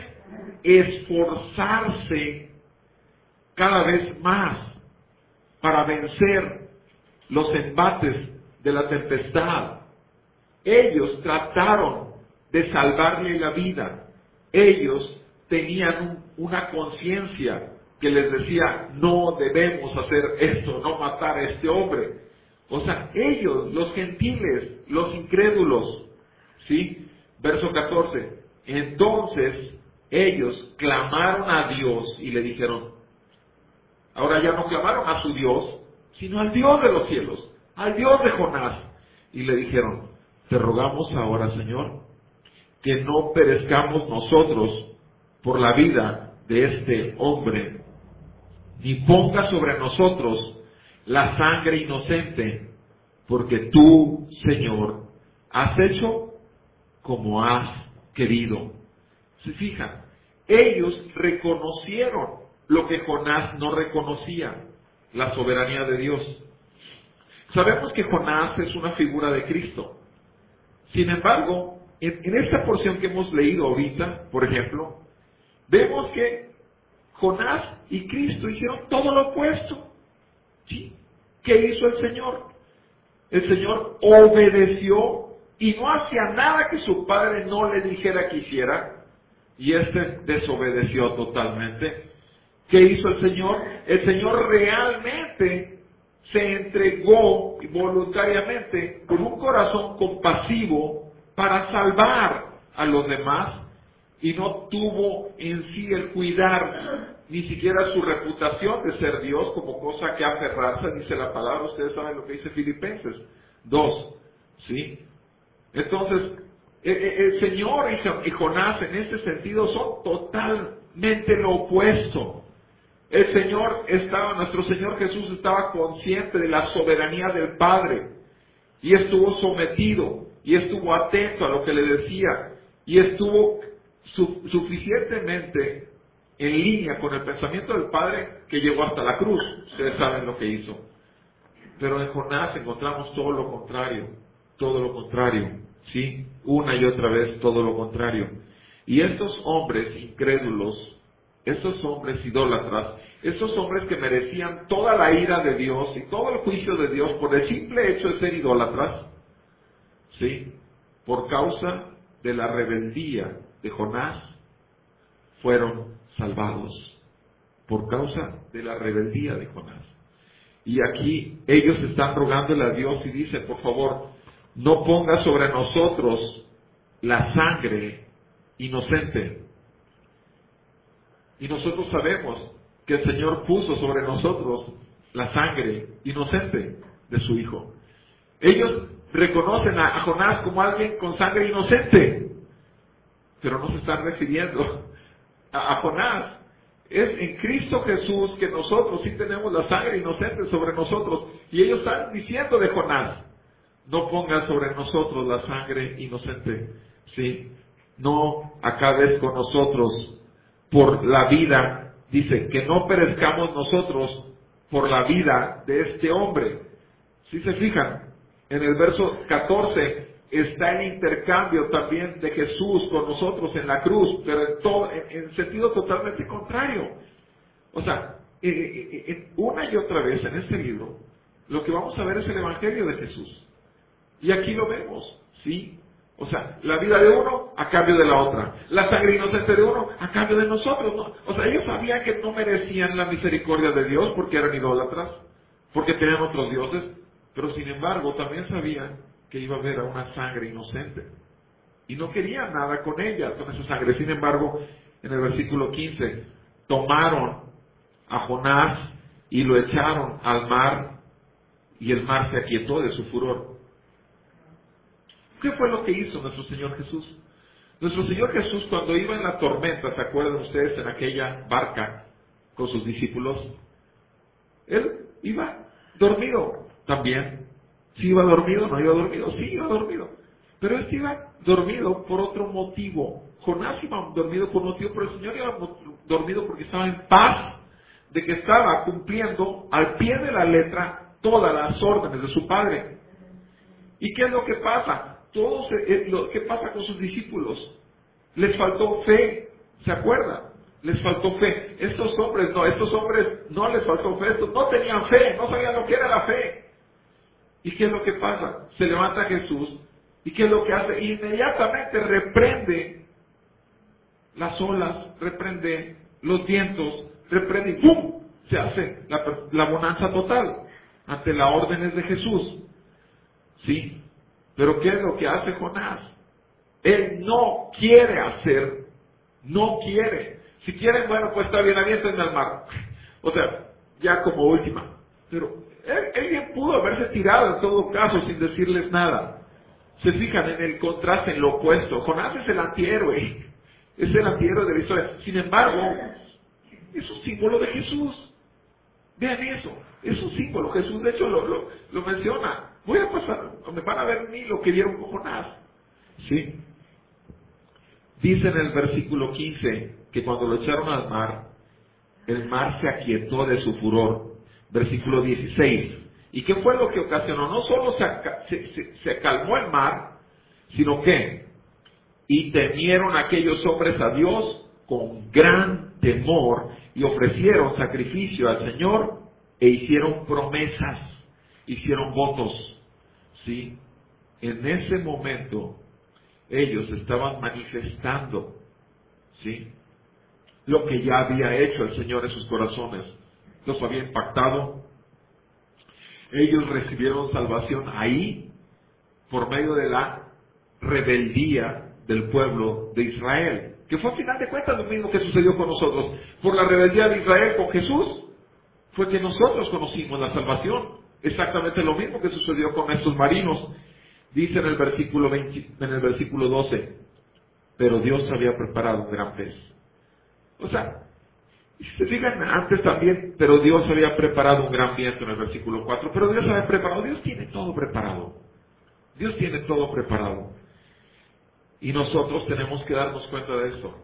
esforzarse cada vez más para vencer los embates de la tempestad. Ellos trataron de salvarle la vida. Ellos tenían un, una conciencia que les decía, no debemos hacer esto, no matar a este hombre. O sea, ellos, los gentiles, los incrédulos, ¿sí? Verso catorce, entonces ellos clamaron a Dios y le dijeron, ahora ya no clamaron a su Dios, sino al Dios de los cielos, al Dios de Jonás, y le dijeron, te rogamos ahora, Señor, que no perezcamos nosotros por la vida de este hombre, ni ponga sobre nosotros la sangre inocente, porque tú, Señor, has hecho como has querido. ¿Se fijan? Ellos reconocieron lo que Jonás no reconocía, la soberanía de Dios. Sabemos que Jonás es una figura de Cristo. Sin embargo, en, en esta porción que hemos leído ahorita, por ejemplo, vemos que Jonás y Cristo hicieron todo lo opuesto. ¿Sí? ¿Qué hizo el Señor? El Señor obedeció y no hacía nada que su padre no le dijera que hiciera, y este desobedeció totalmente. ¿Qué hizo el Señor? El Señor realmente se entregó voluntariamente con un corazón compasivo para salvar a los demás, y no tuvo en sí el cuidar ni siquiera su reputación de ser Dios como cosa que aferrarse, dice la palabra. Ustedes saben lo que dice Filipenses dos, ¿sí? Entonces, el Señor y Jonás en este sentido son totalmente lo opuesto. El Señor estaba, nuestro Señor Jesús estaba consciente de la soberanía del Padre, y estuvo sometido, y estuvo atento a lo que le decía, y estuvo su, suficientemente en línea con el pensamiento del Padre, que llegó hasta la cruz. Ustedes saben lo que hizo. Pero en Jonás encontramos todo lo contrario, todo lo contrario, ¿sí? Una y otra vez todo lo contrario. Y estos hombres incrédulos, estos hombres idólatras, estos hombres que merecían toda la ira de Dios y todo el juicio de Dios por el simple hecho de ser idólatras, ¿sí? Por causa de la rebeldía de Jonás, fueron salvados. Por causa de la rebeldía de Jonás. Y aquí ellos están rogándole a Dios y dicen, por favor, no ponga sobre nosotros la sangre inocente. Y nosotros sabemos que el Señor puso sobre nosotros la sangre inocente de su Hijo. Ellos reconocen a Jonás como alguien con sangre inocente, pero no se están refiriendo a, a Jonás. Es en Cristo Jesús que nosotros sí tenemos la sangre inocente sobre nosotros. Y ellos están diciendo de Jonás, no pongan sobre nosotros la sangre inocente, ¿sí? No acabes con nosotros por la vida, dice, que no perezcamos nosotros por la vida de este hombre. Si se fijan, en el verso catorce está el intercambio también de Jesús con nosotros en la cruz, pero en, todo, en, en sentido totalmente contrario. O sea, eh, eh, eh, una y otra vez en este libro, lo que vamos a ver es el Evangelio de Jesús. Y aquí lo vemos, ¿sí? O sea, la vida de uno a cambio de la otra. La sangre inocente de uno a cambio de nosotros, ¿no? O sea, ellos sabían que no merecían la misericordia de Dios porque eran idólatras, porque tenían otros dioses, pero sin embargo también sabían que iba a haber a una sangre inocente. Y no querían nada con ella, con esa sangre. Sin embargo, en el versículo quince, tomaron a Jonás y lo echaron al mar, y el mar se aquietó de su furor. ¿Qué fue lo que hizo nuestro Señor Jesús? Nuestro Señor Jesús, cuando iba en la tormenta, ¿se acuerdan ustedes? En aquella barca con sus discípulos, Él iba dormido también, ¿Sí iba dormido? ¿No iba dormido? Sí, iba dormido. Pero este iba dormido por otro motivo. Jonás iba dormido por un motivo, pero el Señor iba dormido porque estaba en paz de que estaba cumpliendo al pie de la letra todas las órdenes de su Padre. ¿Y qué es lo que pasa? Todo se, eh, lo que pasa con sus discípulos. Les faltó fe, ¿se acuerdan? Les faltó fe. Estos hombres no, estos hombres no les faltó fe, estos no tenían fe, no sabían lo que era la fe. ¿Y qué es lo que pasa? Se levanta Jesús, ¿y qué es lo que hace? Inmediatamente reprende las olas, reprende los vientos, reprende y ¡pum! Se hace la, la bonanza total ante las órdenes de Jesús. ¿Sí? Pero ¿qué es lo que hace Jonás? Él no quiere hacer, no quiere. Si quieren, bueno, pues está bien, aviéntenme al mar. O sea, ya como última. Pero él, él bien pudo haberse tirado en todo caso sin decirles nada. Se fijan en el contraste, en lo opuesto. Jonás es el antihéroe. Es el antihéroe de la historia. Sin embargo, es un símbolo de Jesús. Vean eso. Es un símbolo. Jesús, de hecho, lo, lo, lo menciona. Voy a pasar, me van a ver en mí lo que vieron con Jonás. ¿Sí? Dice en el versículo quince que cuando lo echaron al mar, el mar se aquietó de su furor. Versículo dieciséis. ¿Y qué fue lo que ocasionó? No solo se, se, se, se calmó el mar, sino que, y temieron aquellos hombres a Dios con gran temor, y ofrecieron sacrificio al Señor, e hicieron promesas, hicieron votos. ¿Sí? En ese momento, ellos estaban manifestando, ¿sí?, lo que ya había hecho el Señor en sus corazones. Los había impactado. Ellos recibieron salvación ahí por medio de la rebeldía del pueblo de Israel, que fue al final de cuentas lo mismo que sucedió con nosotros. Por la rebeldía de Israel con Jesús fue que nosotros conocimos la salvación. Exactamente lo mismo que sucedió con estos marinos. Dice en el versículo veinte, en el versículo doce, pero Dios había preparado un gran pez. O sea, si se fijan antes también, pero Dios había preparado un gran viento en el versículo cuatro, pero Dios había preparado, Dios tiene todo preparado. Dios tiene todo preparado. Y nosotros tenemos que darnos cuenta de esto.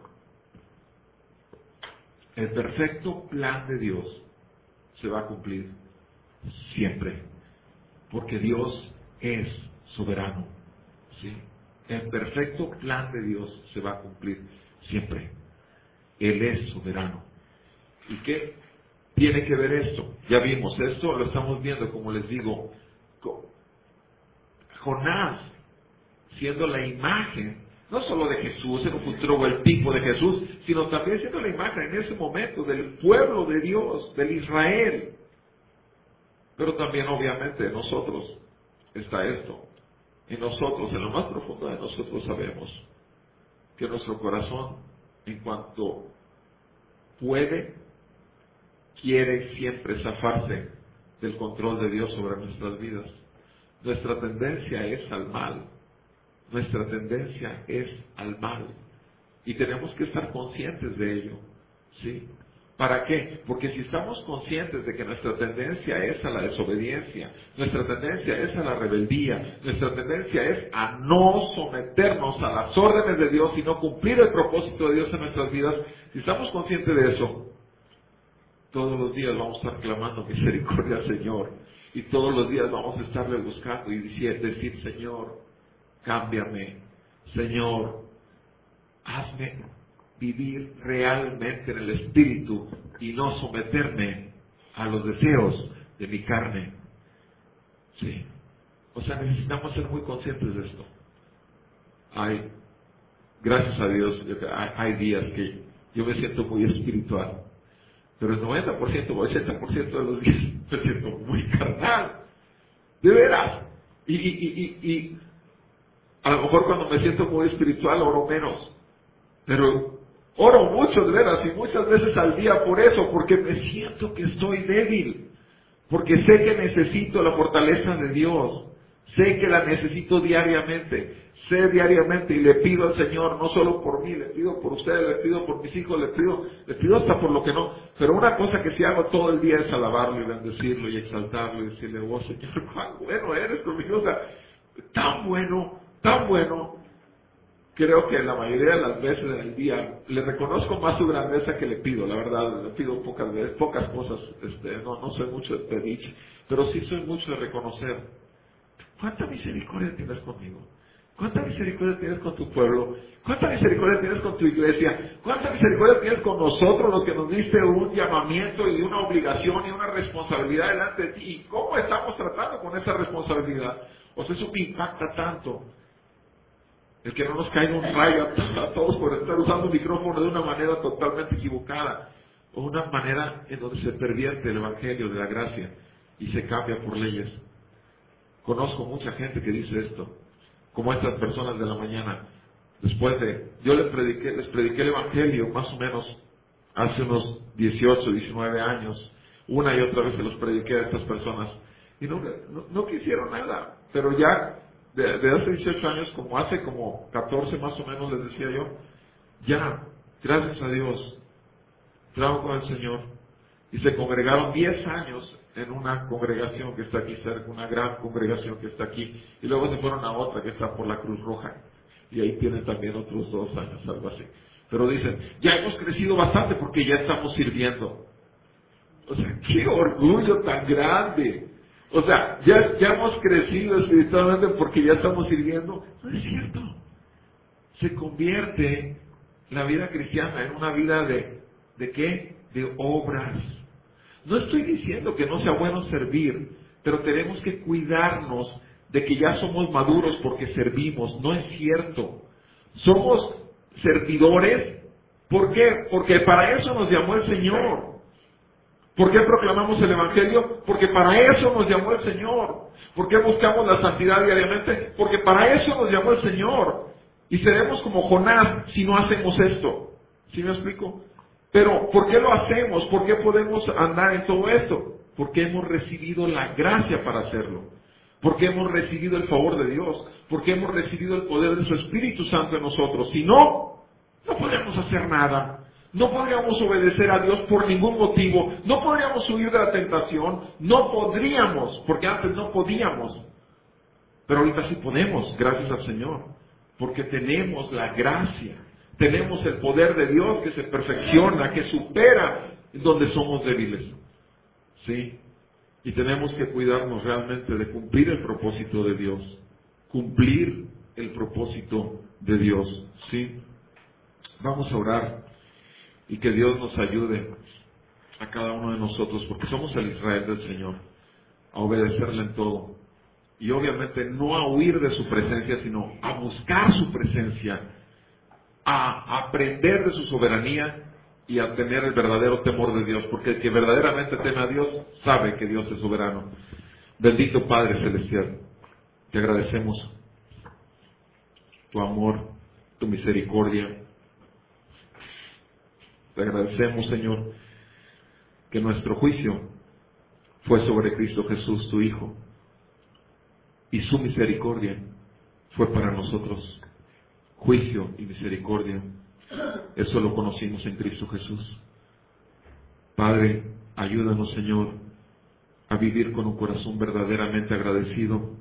El perfecto plan de Dios se va a cumplir siempre, porque Dios es soberano. ¿Sí? El perfecto plan de Dios se va a cumplir siempre. Él es soberano. ¿Y qué tiene que ver esto? Ya vimos esto, lo estamos viendo, como les digo, Jonás, siendo la imagen, no solo de Jesús, en un futuro o el tipo de Jesús, sino también siendo la imagen en ese momento del pueblo de Dios, del Israel. Pero también obviamente en nosotros está esto. En nosotros, en lo más profundo de nosotros sabemos que nuestro corazón, en cuanto puede, quiere siempre zafarse del control de Dios sobre nuestras vidas. Nuestra tendencia es al mal. Nuestra tendencia es al mal. Y tenemos que estar conscientes de ello. ¿Sí? ¿Para qué? Porque si estamos conscientes de que nuestra tendencia es a la desobediencia, nuestra tendencia es a la rebeldía, nuestra tendencia es a no someternos a las órdenes de Dios y no cumplir el propósito de Dios en nuestras vidas, si estamos conscientes de eso, todos los días vamos a estar clamando misericordia al Señor. Y todos los días vamos a estarle buscando y decir, decir Señor, cámbiame. Señor, hazme vivir realmente en el Espíritu y no someterme a los deseos de mi carne. Sí. O sea, necesitamos ser muy conscientes de esto. Hay, gracias a Dios, hay, hay días que yo me siento muy espiritual. Pero el noventa por ciento o ochenta por ciento de los días me siento muy carnal. De veras. Y, y, y, y a lo mejor cuando me siento muy espiritual oro menos. Pero oro mucho, de veras, y muchas veces al día por eso, porque me siento que estoy débil. Porque sé que necesito la fortaleza de Dios. Sé que la necesito diariamente. Sé diariamente y le pido al Señor, no solo por mí, le pido por ustedes, le pido por mis hijos, le pido, le pido hasta por lo que no. Pero una cosa que sí hago todo el día es alabarlo y bendecirlo y exaltarlo y decirle, oh Señor, cuán bueno eres conmigo. O sea, tan bueno, tan bueno. Creo que la mayoría de las veces en el día le reconozco más su grandeza que le pido, la verdad, le pido pocas veces, pocas cosas, este, no, no soy mucho de pedir, pero sí soy mucho de reconocer. ¿Cuánta misericordia tienes conmigo? ¿Cuánta misericordia tienes con tu pueblo? ¿Cuánta misericordia tienes con tu iglesia? ¿Cuánta misericordia tienes con nosotros, los que nos diste un llamamiento y una obligación y una responsabilidad delante de ti? ¿Y cómo estamos tratando con esa responsabilidad? O sea, eso me impacta tanto. El que no nos caiga un rayo a todos por estar usando un micrófono de una manera totalmente equivocada. O una manera en donde se pervierte el evangelio de la gracia y se cambia por leyes. Conozco mucha gente que dice esto. Como estas personas de la mañana, después de, yo les prediqué, les prediqué el evangelio más o menos hace unos dieciocho, diecinueve años, una y otra vez se los prediqué a estas personas, y no, no, no quisieron nada, pero ya, de, de hace dieciocho años, como hace como catorce más o menos les decía yo, ya, gracias a Dios, trabajo con el Señor, y se congregaron diez años en una congregación que está aquí cerca, una gran congregación que está aquí, y luego se fueron a otra que está por la Cruz Roja, y ahí tienen también otros dos años, algo así. Pero dicen, ya hemos crecido bastante porque ya estamos sirviendo. O sea, qué orgullo tan grande. O sea, ya, ya hemos crecido espiritualmente porque ya estamos sirviendo. No es cierto. Se convierte la vida cristiana en una vida de, ¿de qué? De obras. No estoy diciendo que no sea bueno servir, pero tenemos que cuidarnos de que ya somos maduros porque servimos. No es cierto. Somos servidores. ¿Por qué? Porque para eso nos llamó el Señor. ¿Por qué proclamamos el Evangelio? Porque para eso nos llamó el Señor. ¿Por qué buscamos la santidad diariamente? Porque para eso nos llamó el Señor. Y seremos como Jonás si no hacemos esto. ¿Sí me explico? Pero, ¿por qué lo hacemos? ¿Por qué podemos andar en todo esto? Porque hemos recibido la gracia para hacerlo. Porque hemos recibido el favor de Dios. Porque hemos recibido el poder de su Espíritu Santo en nosotros. Si no, no podemos hacer nada. No podríamos obedecer a Dios por ningún motivo. No podríamos huir de la tentación. No podríamos, porque antes no podíamos. Pero ahorita sí podemos, gracias al Señor. Porque tenemos la gracia. Tenemos el poder de Dios que se perfecciona, que supera donde somos débiles. ¿Sí? Y tenemos que cuidarnos realmente de cumplir el propósito de Dios. Cumplir el propósito de Dios. ¿Sí? Vamos a orar y que Dios nos ayude a cada uno de nosotros, porque somos el Israel del Señor, a obedecerle en todo. Y obviamente no a huir de su presencia, sino a buscar su presencia, a aprender de su soberanía y a tener el verdadero temor de Dios, porque el que verdaderamente teme a Dios sabe que Dios es soberano. Bendito Padre Celestial, te agradecemos tu amor, tu misericordia. Te agradecemos, Señor, que nuestro juicio fue sobre Cristo Jesús, tu Hijo, y su misericordia fue para nosotros. Juicio y misericordia, eso lo conocimos en Cristo Jesús. Padre, ayúdanos, Señor, a vivir con un corazón verdaderamente agradecido,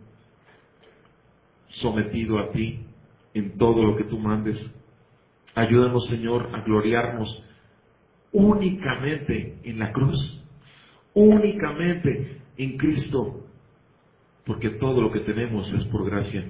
sometido a ti en todo lo que tú mandes. Ayúdanos, Señor, a gloriarnos únicamente en la cruz, únicamente en Cristo, porque todo lo que tenemos es por gracia.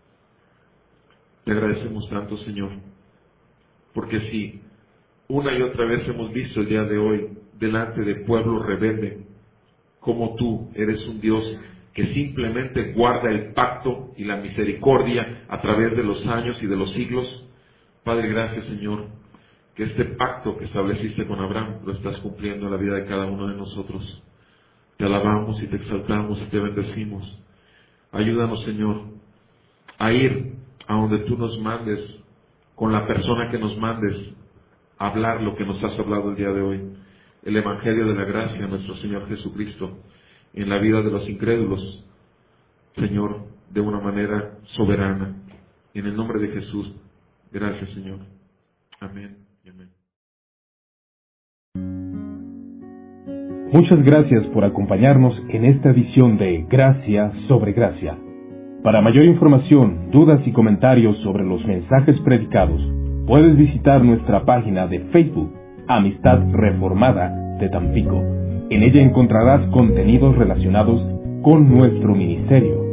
Te agradecemos tanto, Señor, porque si una y otra vez hemos visto el día de hoy delante de pueblo rebelde, como tú eres un Dios que simplemente guarda el pacto y la misericordia a través de los años y de los siglos. Padre, gracias, Señor, que este pacto que estableciste con Abraham lo estás cumpliendo en la vida de cada uno de nosotros. Te alabamos y te exaltamos y te bendecimos. Ayúdanos, Señor, a ir a donde tú nos mandes, con la persona que nos mandes, a hablar lo que nos has hablado el día de hoy. El Evangelio de la gracia de nuestro Señor Jesucristo en la vida de los incrédulos. Señor, de una manera soberana. En el nombre de Jesús, gracias, Señor. Amén y amén. Muchas gracias por acompañarnos en esta edición de Gracia sobre Gracia. Para mayor información, dudas y comentarios sobre los mensajes predicados, puedes visitar nuestra página de Facebook, Amistad Reformada de Tampico. En ella encontrarás contenidos relacionados con nuestro ministerio.